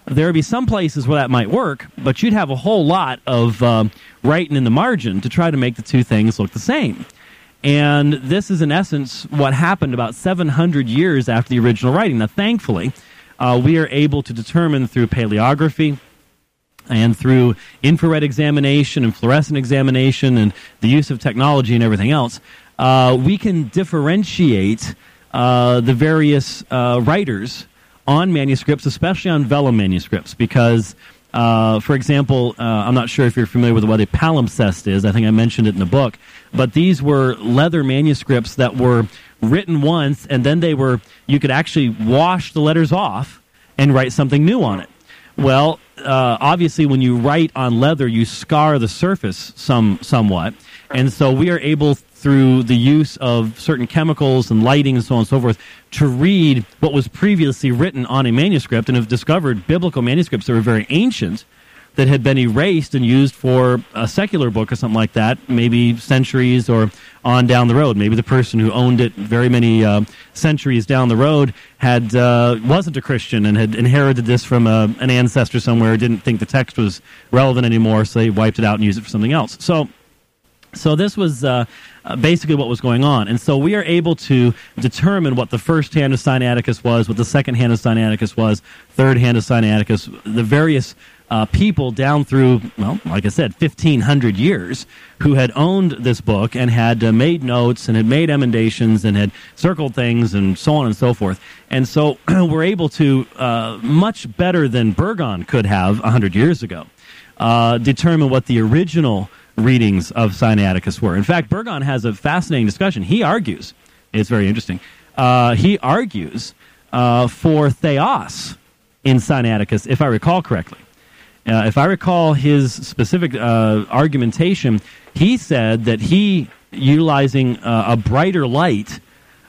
there would be some places where that might work, but you'd have a whole lot of writing in the margin to try to make the two things look the same. And this is, in essence, what happened about 700 years after the original writing. Now, thankfully, we are able to determine through paleography and through infrared examination and fluorescent examination and the use of technology and everything else, we can differentiate the various writers on manuscripts, especially on vellum manuscripts, because, for example, I'm not sure if you're familiar with what a palimpsest is. I think I mentioned it in the book. But these were leather manuscripts that were written once, and then you could actually wash the letters off and write something new on it. Well, obviously, when you write on leather, you scar the surface somewhat. And so we are able, through the use of certain chemicals and lighting and so on and so forth, to read what was previously written on a manuscript, and have discovered biblical manuscripts that were very ancient that had been erased and used for a secular book or something like that, maybe centuries or on down the road. Maybe the person who owned it very many centuries down the road wasn't a Christian and had inherited this from an ancestor somewhere, didn't think the text was relevant anymore, so they wiped it out and used it for something else. So this was basically what was going on. And so we are able to determine what the first hand of Sinaiticus was, what the second hand of Sinaiticus was, third hand of Sinaiticus, the various people down through, well, like I said, 1,500 years who had owned this book and had made notes and had made emendations and had circled things and so on and so forth. And so we're able to, much better than Burgon could have 100 years ago, determine what the original readings of Sinaiticus were. In fact, Burgon has a fascinating discussion. He argues, it's very interesting, he argues for theos in Sinaiticus, if I recall correctly. If I recall his specific argumentation, he said that he, utilizing a brighter light,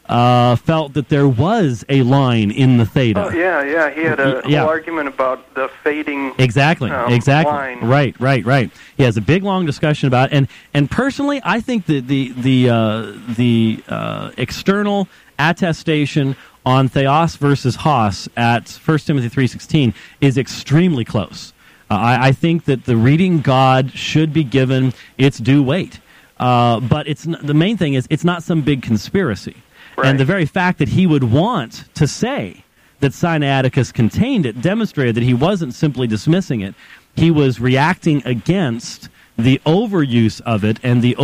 felt that there was a line in the theta. Oh, yeah. He had a whole argument about the fading Exactly. line. Right. He has a big, long discussion about it. And personally, I think that the external attestation on theos versus hos at 1 Timothy 3:16 is extremely close. I think that the reading God should be given its due weight. But the main thing is it's not some big conspiracy. Right. And the very fact that he would want to say that Sinaiticus contained it demonstrated that he wasn't simply dismissing it. He was reacting against the overuse of it and the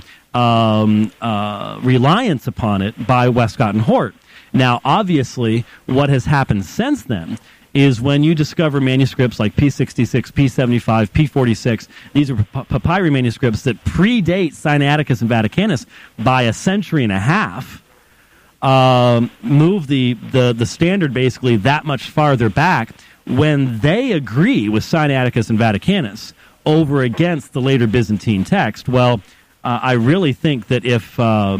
reliance upon it by Westcott and Hort. Now, obviously, what has happened since then is when you discover manuscripts like P66, P75, P46, these are papyri manuscripts that predate Sinaiticus and Vaticanus by a century and a half, move the standard basically that much farther back. When they agree with Sinaiticus and Vaticanus over against the later Byzantine text, well, I really think that if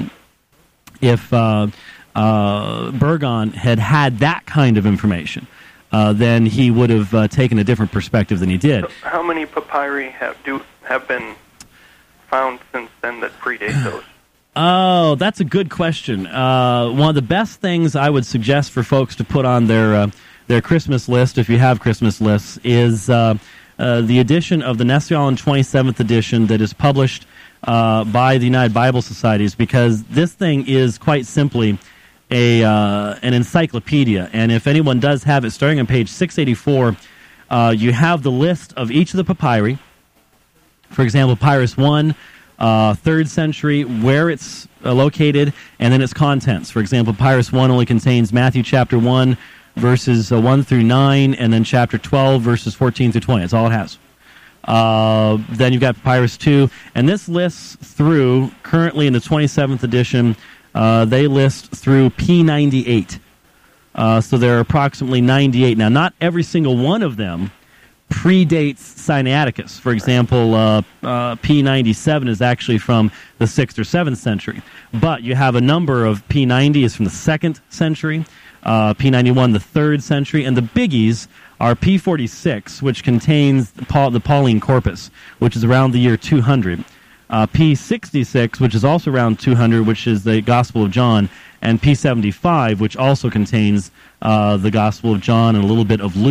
Burgon had that kind of information, then he would have taken a different perspective than he did. So how many papyri have been found since then that predate those? Oh, that's a good question. One of the best things I would suggest for folks to put on their Christmas list, if you have Christmas lists, is the edition of the Nestle-Aland 27th edition that is published by the United Bible Societies, because this thing is quite simply an encyclopedia. And if anyone does have it, starting on page 684, you have the list of each of the papyri. For example, Papyrus 1, 3rd century, where it's located, and then its contents. For example, Papyrus 1 only contains Matthew chapter 1, verses 1 through 9, and then chapter 12, verses 14 through 20. That's all it has. Then you've got Papyrus 2, and this lists through, currently in the 27th edition, they list through P98. So there are approximately 98. Now, not every single one of them predates Sinaiticus. For example, P97 is actually from the 6th or 7th century. But you have a number of P90 is from the 2nd century, P91 the 3rd century, and the biggies are P46, which contains the Pauline corpus, which is around the year 200. P66, which is also around 200, which is the Gospel of John, and P75, which also contains the Gospel of John and a little bit of Luke,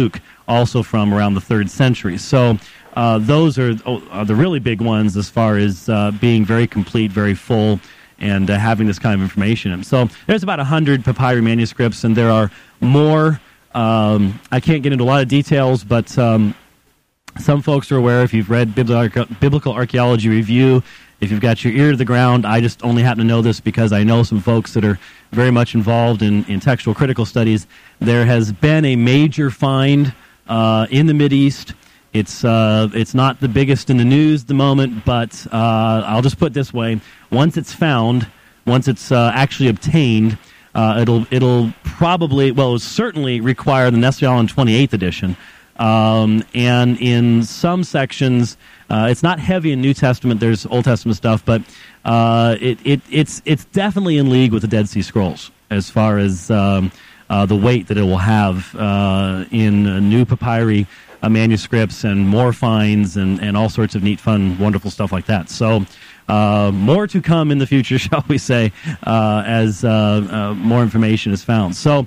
also from around the 3rd century. So those are the really big ones as far as being very complete, very full, and having this kind of information. So there's about 100 papyri manuscripts, and there are more. I can't get into a lot of details, but some folks are aware, if you've read Biblical Archaeology Review, if you've got your ear to the ground. I just only happen to know this because I know some folks that are very much involved in textual critical studies. There has been a major find in the Mideast. It's not the biggest in the news at the moment, but I'll just put it this way. Once it's found, once it's actually obtained, it'll probably, it'll certainly require the Nestle-Aland 28th edition. And in some sections, it's not heavy in New Testament. There's Old Testament stuff, but it's definitely in league with the Dead Sea Scrolls as far as the weight that it will have in new papyri manuscripts and more finds and all sorts of neat, fun, wonderful stuff like that. So more to come in the future, shall we say, as more information is found. So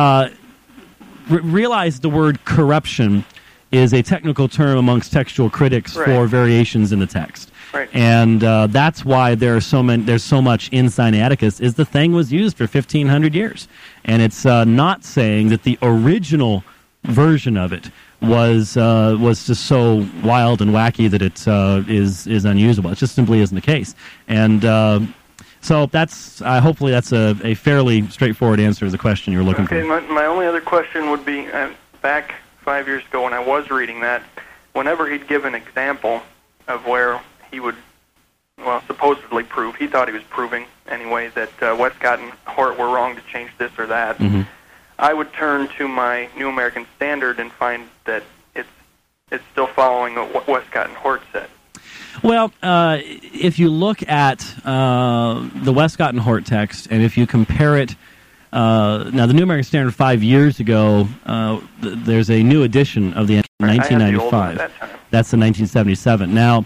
realize the word corruption is a technical term amongst textual critics for variations in the text. Right. And that's why there's so much in Sinaiticus, is the thing was used for 1,500 years. And it's not saying that the original version of it was just so wild and wacky that it is unusable. It just simply isn't the case. And so that's hopefully that's a fairly straightforward answer to the question you're looking for. Okay, my only other question would be, back 5 years ago when I was reading that, whenever he'd give an example of where he would, supposedly prove, he thought he was proving anyway, that Westcott and Hort were wrong to change this or that, I would turn to my New American Standard and find that it's still following what Westcott and Hort said. Well, if you look at the Westcott and Hort text, and if you compare it, now the New American Standard 5 years ago, there's a new edition of the 1995. That's the 1977. Now,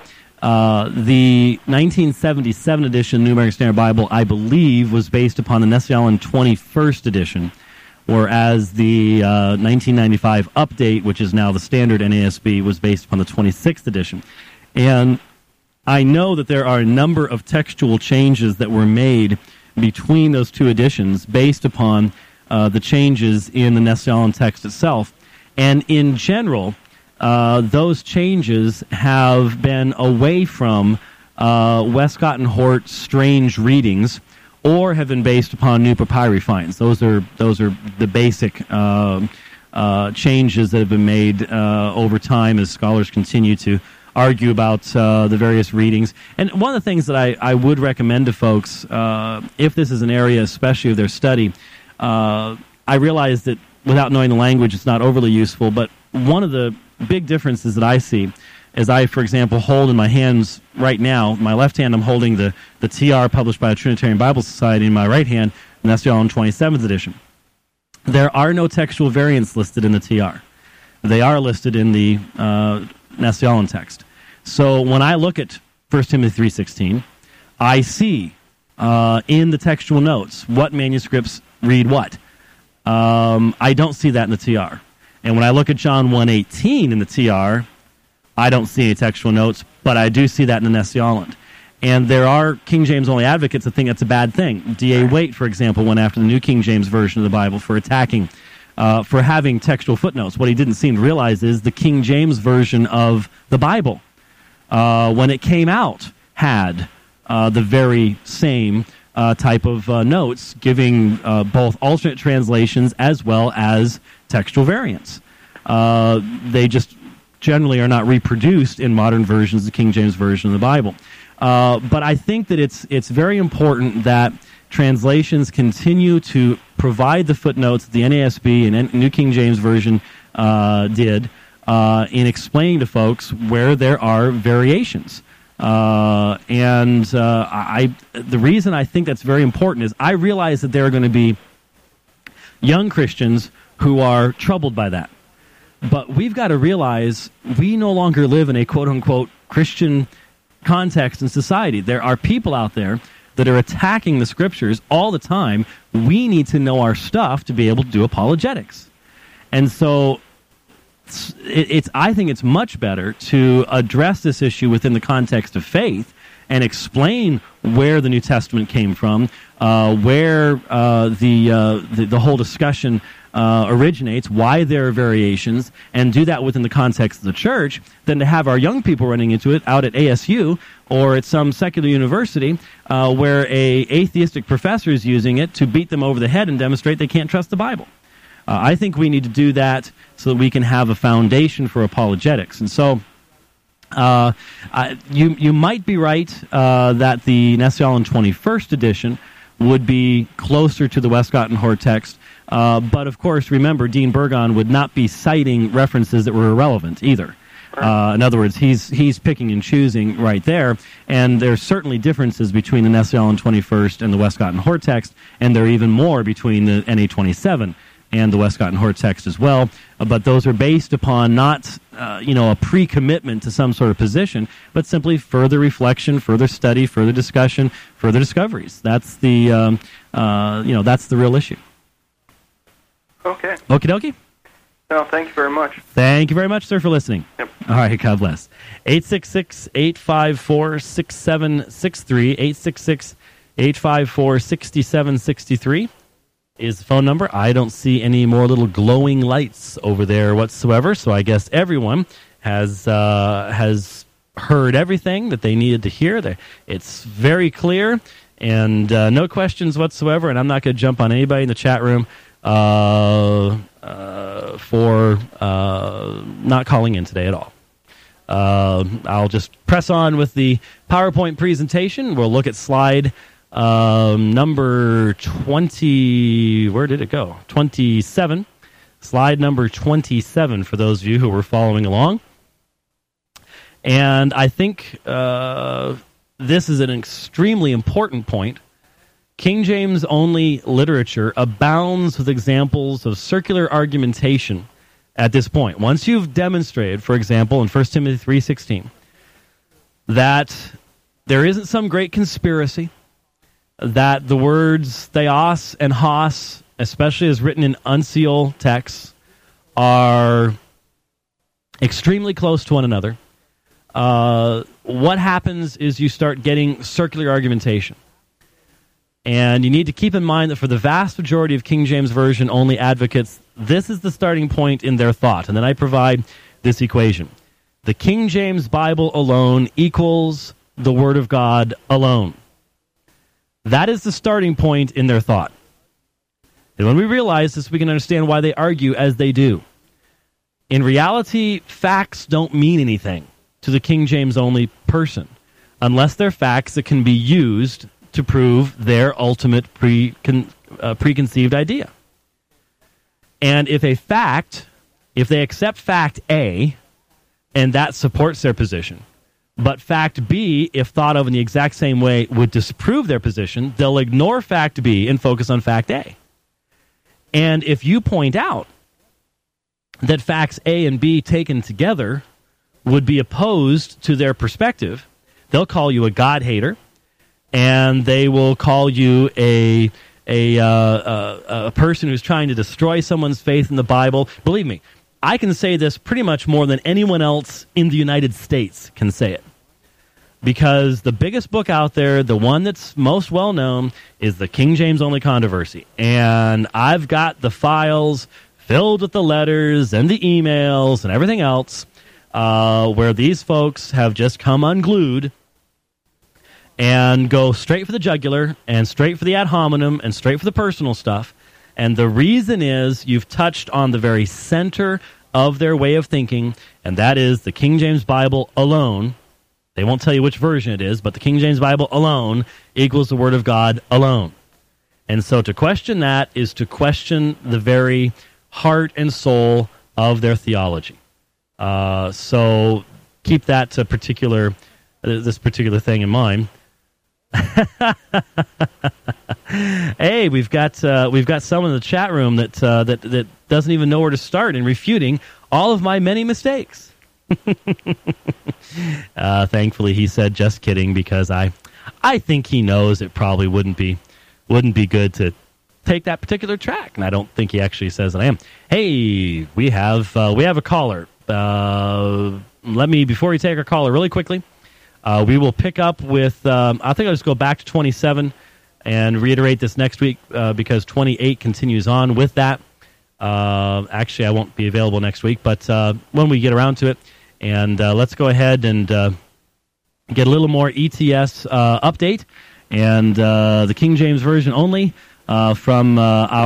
the 1977 edition New American Standard Bible, I believe, was based upon the Nestle-Aland 21st edition, whereas the 1995 update, which is now the standard NASB, was based upon the 26th edition. And I know that there are a number of textual changes that were made between those two editions based upon the changes in the Nestle-Aland text itself. And in general, those changes have been away from Westcott and Hort's strange readings, or have been based upon new papyri finds. Those are the basic changes that have been made over time as scholars continue to argue about the various readings. And one of the things that I would recommend to folks, if this is an area especially of their study, I realize that without knowing the language it's not overly useful, but one of the big differences that I see is I, for example, hold in my hands right now, my left hand I'm holding the TR published by the Trinitarian Bible Society, in my right hand, and that's the 27th edition. There are no textual variants listed in the TR. They are listed in the Nestle-Aland text. So when I look at 1 Timothy 3:16, I see in the textual notes what manuscripts read what. I don't see that in the TR. And when I look at John 1:18 in the TR, I don't see any textual notes, but I do see that in the Nestle-Aland. And there are King James only advocates that think that's a bad thing. D.A. Waite, for example, went after the New King James Version of the Bible for attacking, for having textual footnotes. What he didn't seem to realize is the King James Version of the Bible, when it came out, had the very same type of notes, giving both alternate translations as well as textual variants. They just generally are not reproduced in modern versions of the King James Version of the Bible. But I think that it's very important that translations continue to provide the footnotes that the NASB and New King James Version did in explaining to folks where there are variations. The reason I think that's very important is I realize that there are going to be young Christians who are troubled by that. But we've got to realize we no longer live in a quote-unquote Christian context and society. There are people out there that are attacking the Scriptures all the time. We need to know our stuff to be able to do apologetics. And so I think it's much better to address this issue within the context of faith and explain where the New Testament came from, where the whole discussion originates, why there are variations, and do that within the context of the church, than to have our young people running into it out at ASU or at some secular university where a atheistic professor is using it to beat them over the head and demonstrate they can't trust the Bible. I think we need to do that so that we can have a foundation for apologetics. And so you might be right that the Nestle Aland 21st edition would be closer to the Westcott and Hort text. But, of course, remember, Dean Burgon would not be citing references that were irrelevant either. In other words, he's picking and choosing right there, and there's certainly differences between the Nestle Aland 21st and the Westcott and Hort text, and there are even more between the NA27 and the Westcott and Hort text as well. But those are based upon not a pre-commitment to some sort of position, but simply further reflection, further study, further discussion, further discoveries. That's the that's the real issue. Okay. Okie dokie. No, thank you very much. Thank you very much, sir, for listening. Yep. All right, God bless. 866-854-6763, 866-854-6763 is the phone number. I don't see any more little glowing lights over there whatsoever, so I guess everyone has heard everything that they needed to hear. It's very clear, and no questions whatsoever, and I'm not going to jump on anybody in the chat room for not calling in today at all. I'll just press on with the PowerPoint presentation. We'll look at slide number 20. Where did it go? 27. Slide number 27 for those of you who were following along. And I think this is an extremely important point. King James-only literature abounds with examples of circular argumentation at this point. Once you've demonstrated, for example, in 1 Timothy 3:16, that there isn't some great conspiracy, that the words theos and hos, especially as written in uncial texts, are extremely close to one another, what happens is you start getting circular argumentation. And you need to keep in mind that for the vast majority of King James Version only advocates, this is the starting point in their thought. And then I provide this equation. The King James Bible alone equals the Word of God alone. That is the starting point in their thought. And when we realize this, we can understand why they argue as they do. In reality, facts don't mean anything to the King James only person, unless they're facts that can be used to prove their ultimate preconceived idea. And if they accept fact A, and that supports their position, but fact B, if thought of in the exact same way, would disprove their position, they'll ignore fact B and focus on fact A. And if you point out that facts A and B taken together would be opposed to their perspective, they'll call you a God hater, and they will call you a person who's trying to destroy someone's faith in the Bible. Believe me, I can say this pretty much more than anyone else in the United States can say it. Because the biggest book out there, the one that's most well-known, is the King James Only Controversy. And I've got the files filled with the letters and the emails and everything else where these folks have just come unglued and go straight for the jugular and straight for the ad hominem and straight for the personal stuff. And the reason is you've touched on the very center of their way of thinking, and that is the King James Bible alone. They won't tell you which version it is, but the King James Bible alone equals the Word of God alone. And so to question that is to question the very heart and soul of their theology. So keep that this particular thing in mind. Hey, we've got someone in the chat room that doesn't even know where to start in refuting all of my many mistakes. Thankfully, he said, "Just kidding," because I think he knows it probably wouldn't be good to take that particular track. And I don't think he actually says that I am. Hey, we have a caller. Before we take our caller really quickly, we will pick up with, I think I'll just go back to 27 and reiterate this next week because 28 continues on with that. Actually, I won't be available next week, but when we get around to it, and let's go ahead and get a little more ETS update and the King James Version only from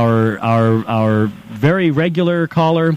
our very regular caller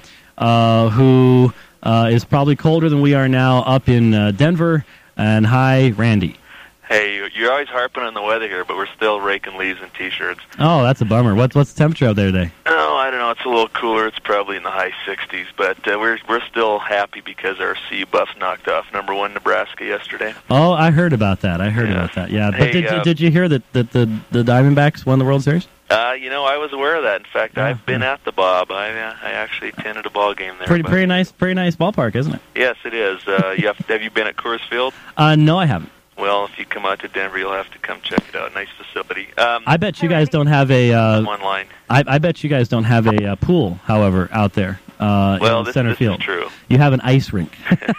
who is probably colder than we are now up in Denver. And hi, Randy. Hey, you're always harping on the weather here, but we're still raking leaves and T-shirts. Oh, that's a bummer. What's the temperature out there today? Oh, I don't know. It's a little cooler. It's probably in the high 60s, but we're still happy because our CU Buffs knocked off #1 Nebraska yesterday. Oh, I heard about that. Yeah, but hey, did you hear that the Diamondbacks won the World Series? I was aware of that. In fact, I've been at the Bob. I actually attended a ball game there. Pretty nice ballpark, isn't it? Yes, it is. Have you been at Coors Field? No, I haven't. Well, if you come out to Denver, you'll have to come check it out. Nice facility. I bet you guys don't have a. Online. I bet you guys don't have a pool, however, out there. Well, in center field. Is true. You have an ice rink.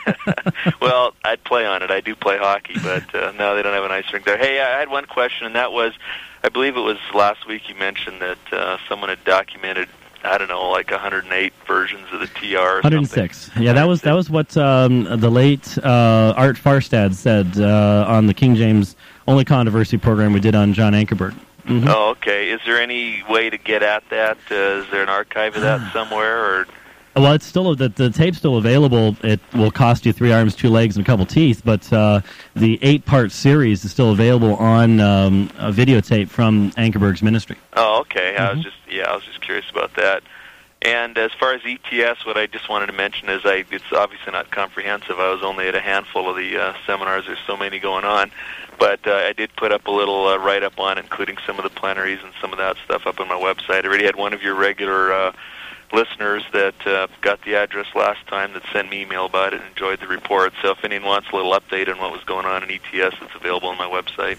Well, I'd play on it. I do play hockey, but no, they don't have an ice rink there. Hey, I had one question, and that was, I believe it was last week you mentioned that someone had documented, I don't know, like 108 versions of the TR or 106. Something. Yeah, that was what the late Art Farstad said on the King James Only Controversy program we did on John Ankerberg. Mm-hmm. Oh, okay. Is there any way to get at that? Is there an archive of that somewhere? Or? Well, it's still the tape's still available. It will cost you 3 arms, 2 legs, and a couple teeth. But the 8-part series is still available on a videotape from Ankerberg's ministry. Oh, okay. Mm-hmm. I was just curious about that. And as far as ETS, what I just wanted to mention is it's obviously not comprehensive. I was only at a handful of the seminars. There's so many going on. But I did put up a little write-up on it, including some of the plenaries and some of that stuff up on my website. I already had one of your regular listeners that got the address last time that sent me email about it and enjoyed the report. So if anyone wants a little update on what was going on in ETS, it's available on my website.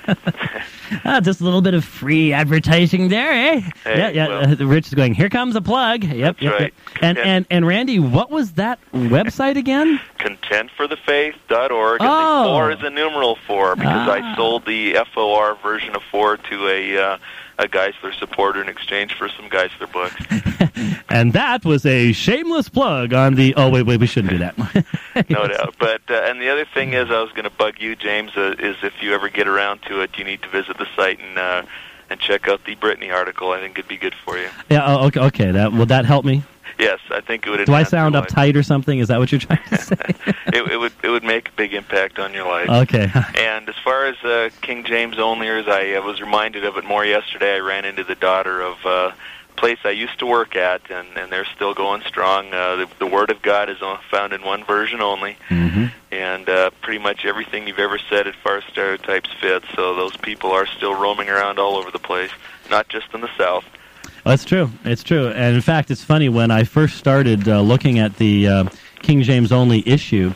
Just a little bit of free advertising there, eh? Hey, yeah. Well, Rich is going, here comes a plug. Yep, that's right. And Randy, what was that website again? Contentforthefaith.org. Oh. And the 4 is a numeral 4 because I sold the FOR version of 4 to a Geisler supporter in exchange for some Geisler books. And that was a shameless plug on the... Oh, wait, we shouldn't do that. No doubt. But and the other thing is, I was going to bug you, James, is if you ever get around to it, you need to visit the site and check out the Brittany article. I think it'd be good for you. Yeah, okay. Will that help me? Yes, I think it would. Do I sound uptight or something? Is that what you're trying to say? It would make a big impact on your life. Okay. And as far as King James Onlyers, I was reminded of it more yesterday. I ran into the daughter of a place I used to work at, and they're still going strong. The Word of God is found in one version only, mm-hmm. and pretty much everything you've ever said as far as stereotypes fits. So those people are still roaming around all over the place, not just in the South. Well, it's true. It's true. And in fact, it's funny, when I first started looking at the King James only issue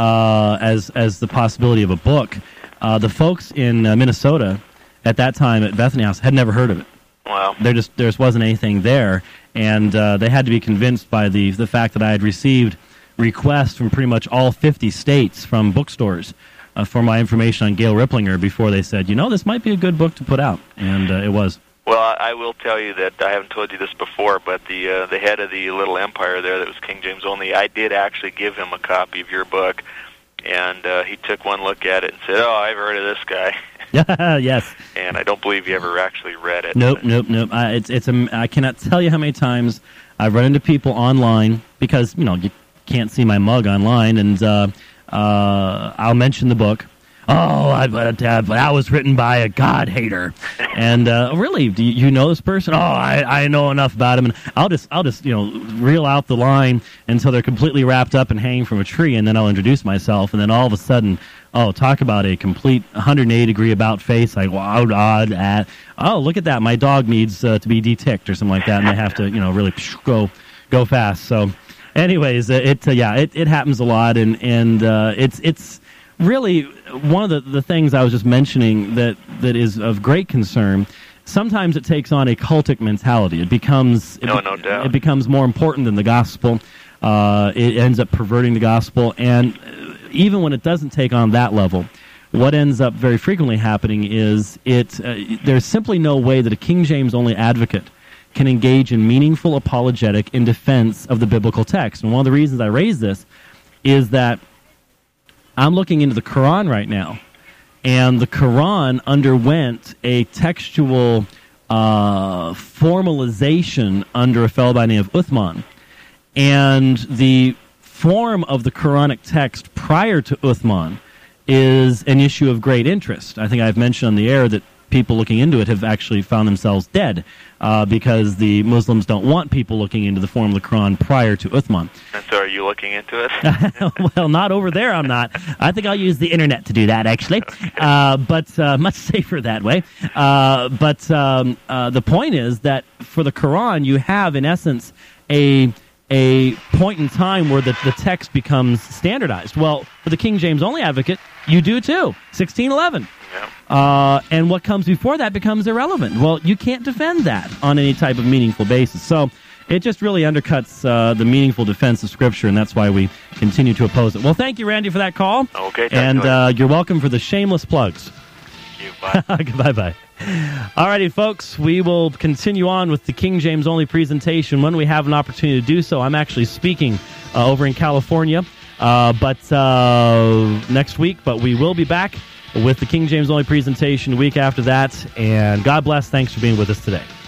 as the possibility of a book, the folks in Minnesota at that time at Bethany House had never heard of it. Wow. There just wasn't anything there, and they had to be convinced by the fact that I had received requests from pretty much all 50 states from bookstores for my information on Gail Ripplinger before they said, this might be a good book to put out, and it was. Well, I will tell you that I haven't told you this before, but the head of the little empire there that was King James only, I did actually give him a copy of your book, and he took one look at it and said, "Oh, I've heard of this guy." Yes. And I don't believe he ever actually read it. Nope. I cannot tell you how many times I've run into people online because you can't see my mug online, and I'll mention the book. Oh, I was written by a God hater, and really, do you know this person? Oh, I know enough about him, and I'll just reel out the line until they're completely wrapped up and hanging from a tree, and then I'll introduce myself, and then all of a sudden, talk about a complete 180-degree about face, like wow, look at that, my dog needs to be de-ticked or something like that, and they have to really go fast. So, anyways, it happens a lot, and it's really one of the things I was just mentioning that is of great concern. sometimes it takes on a cultic mentality. It becomes no doubt. It becomes more important than the gospel. It ends up perverting the gospel, and even when it doesn't take on that level, what ends up very frequently happening is there's simply no way that a King James only advocate can engage in meaningful apologetic in defense of the biblical text. And one of the reasons I raise this is that I'm looking into the Quran right now, and the Quran underwent a textual formalization under a fellow by the name of Uthman. And the form of the Quranic text prior to Uthman is an issue of great interest. I think I've mentioned on the air that people looking into it have actually found themselves dead because the Muslims don't want people looking into the form of the Quran prior to Uthman. And so are you looking into it? Well, not over there, I'm not. I think I'll use the internet to do that, actually. But much safer that way. But the point is that for the Quran, you have, in essence, a point in time where the text becomes standardized. Well, for the King James only advocate, you do too. 1611. Yeah. And what comes before that becomes irrelevant. Well, you can't defend that on any type of meaningful basis. So it just really undercuts the meaningful defense of Scripture, and that's why we continue to oppose it. Well, thank you, Randy, for that call. Okay. And you're welcome for the shameless plugs. Thank you. Bye. Bye-bye. All righty, folks, we will continue on with the King James only presentation when we have an opportunity to do so. I'm actually speaking over in California but next week, but we will be back with the King James only presentation the week after that. And God bless. Thanks for being with us today.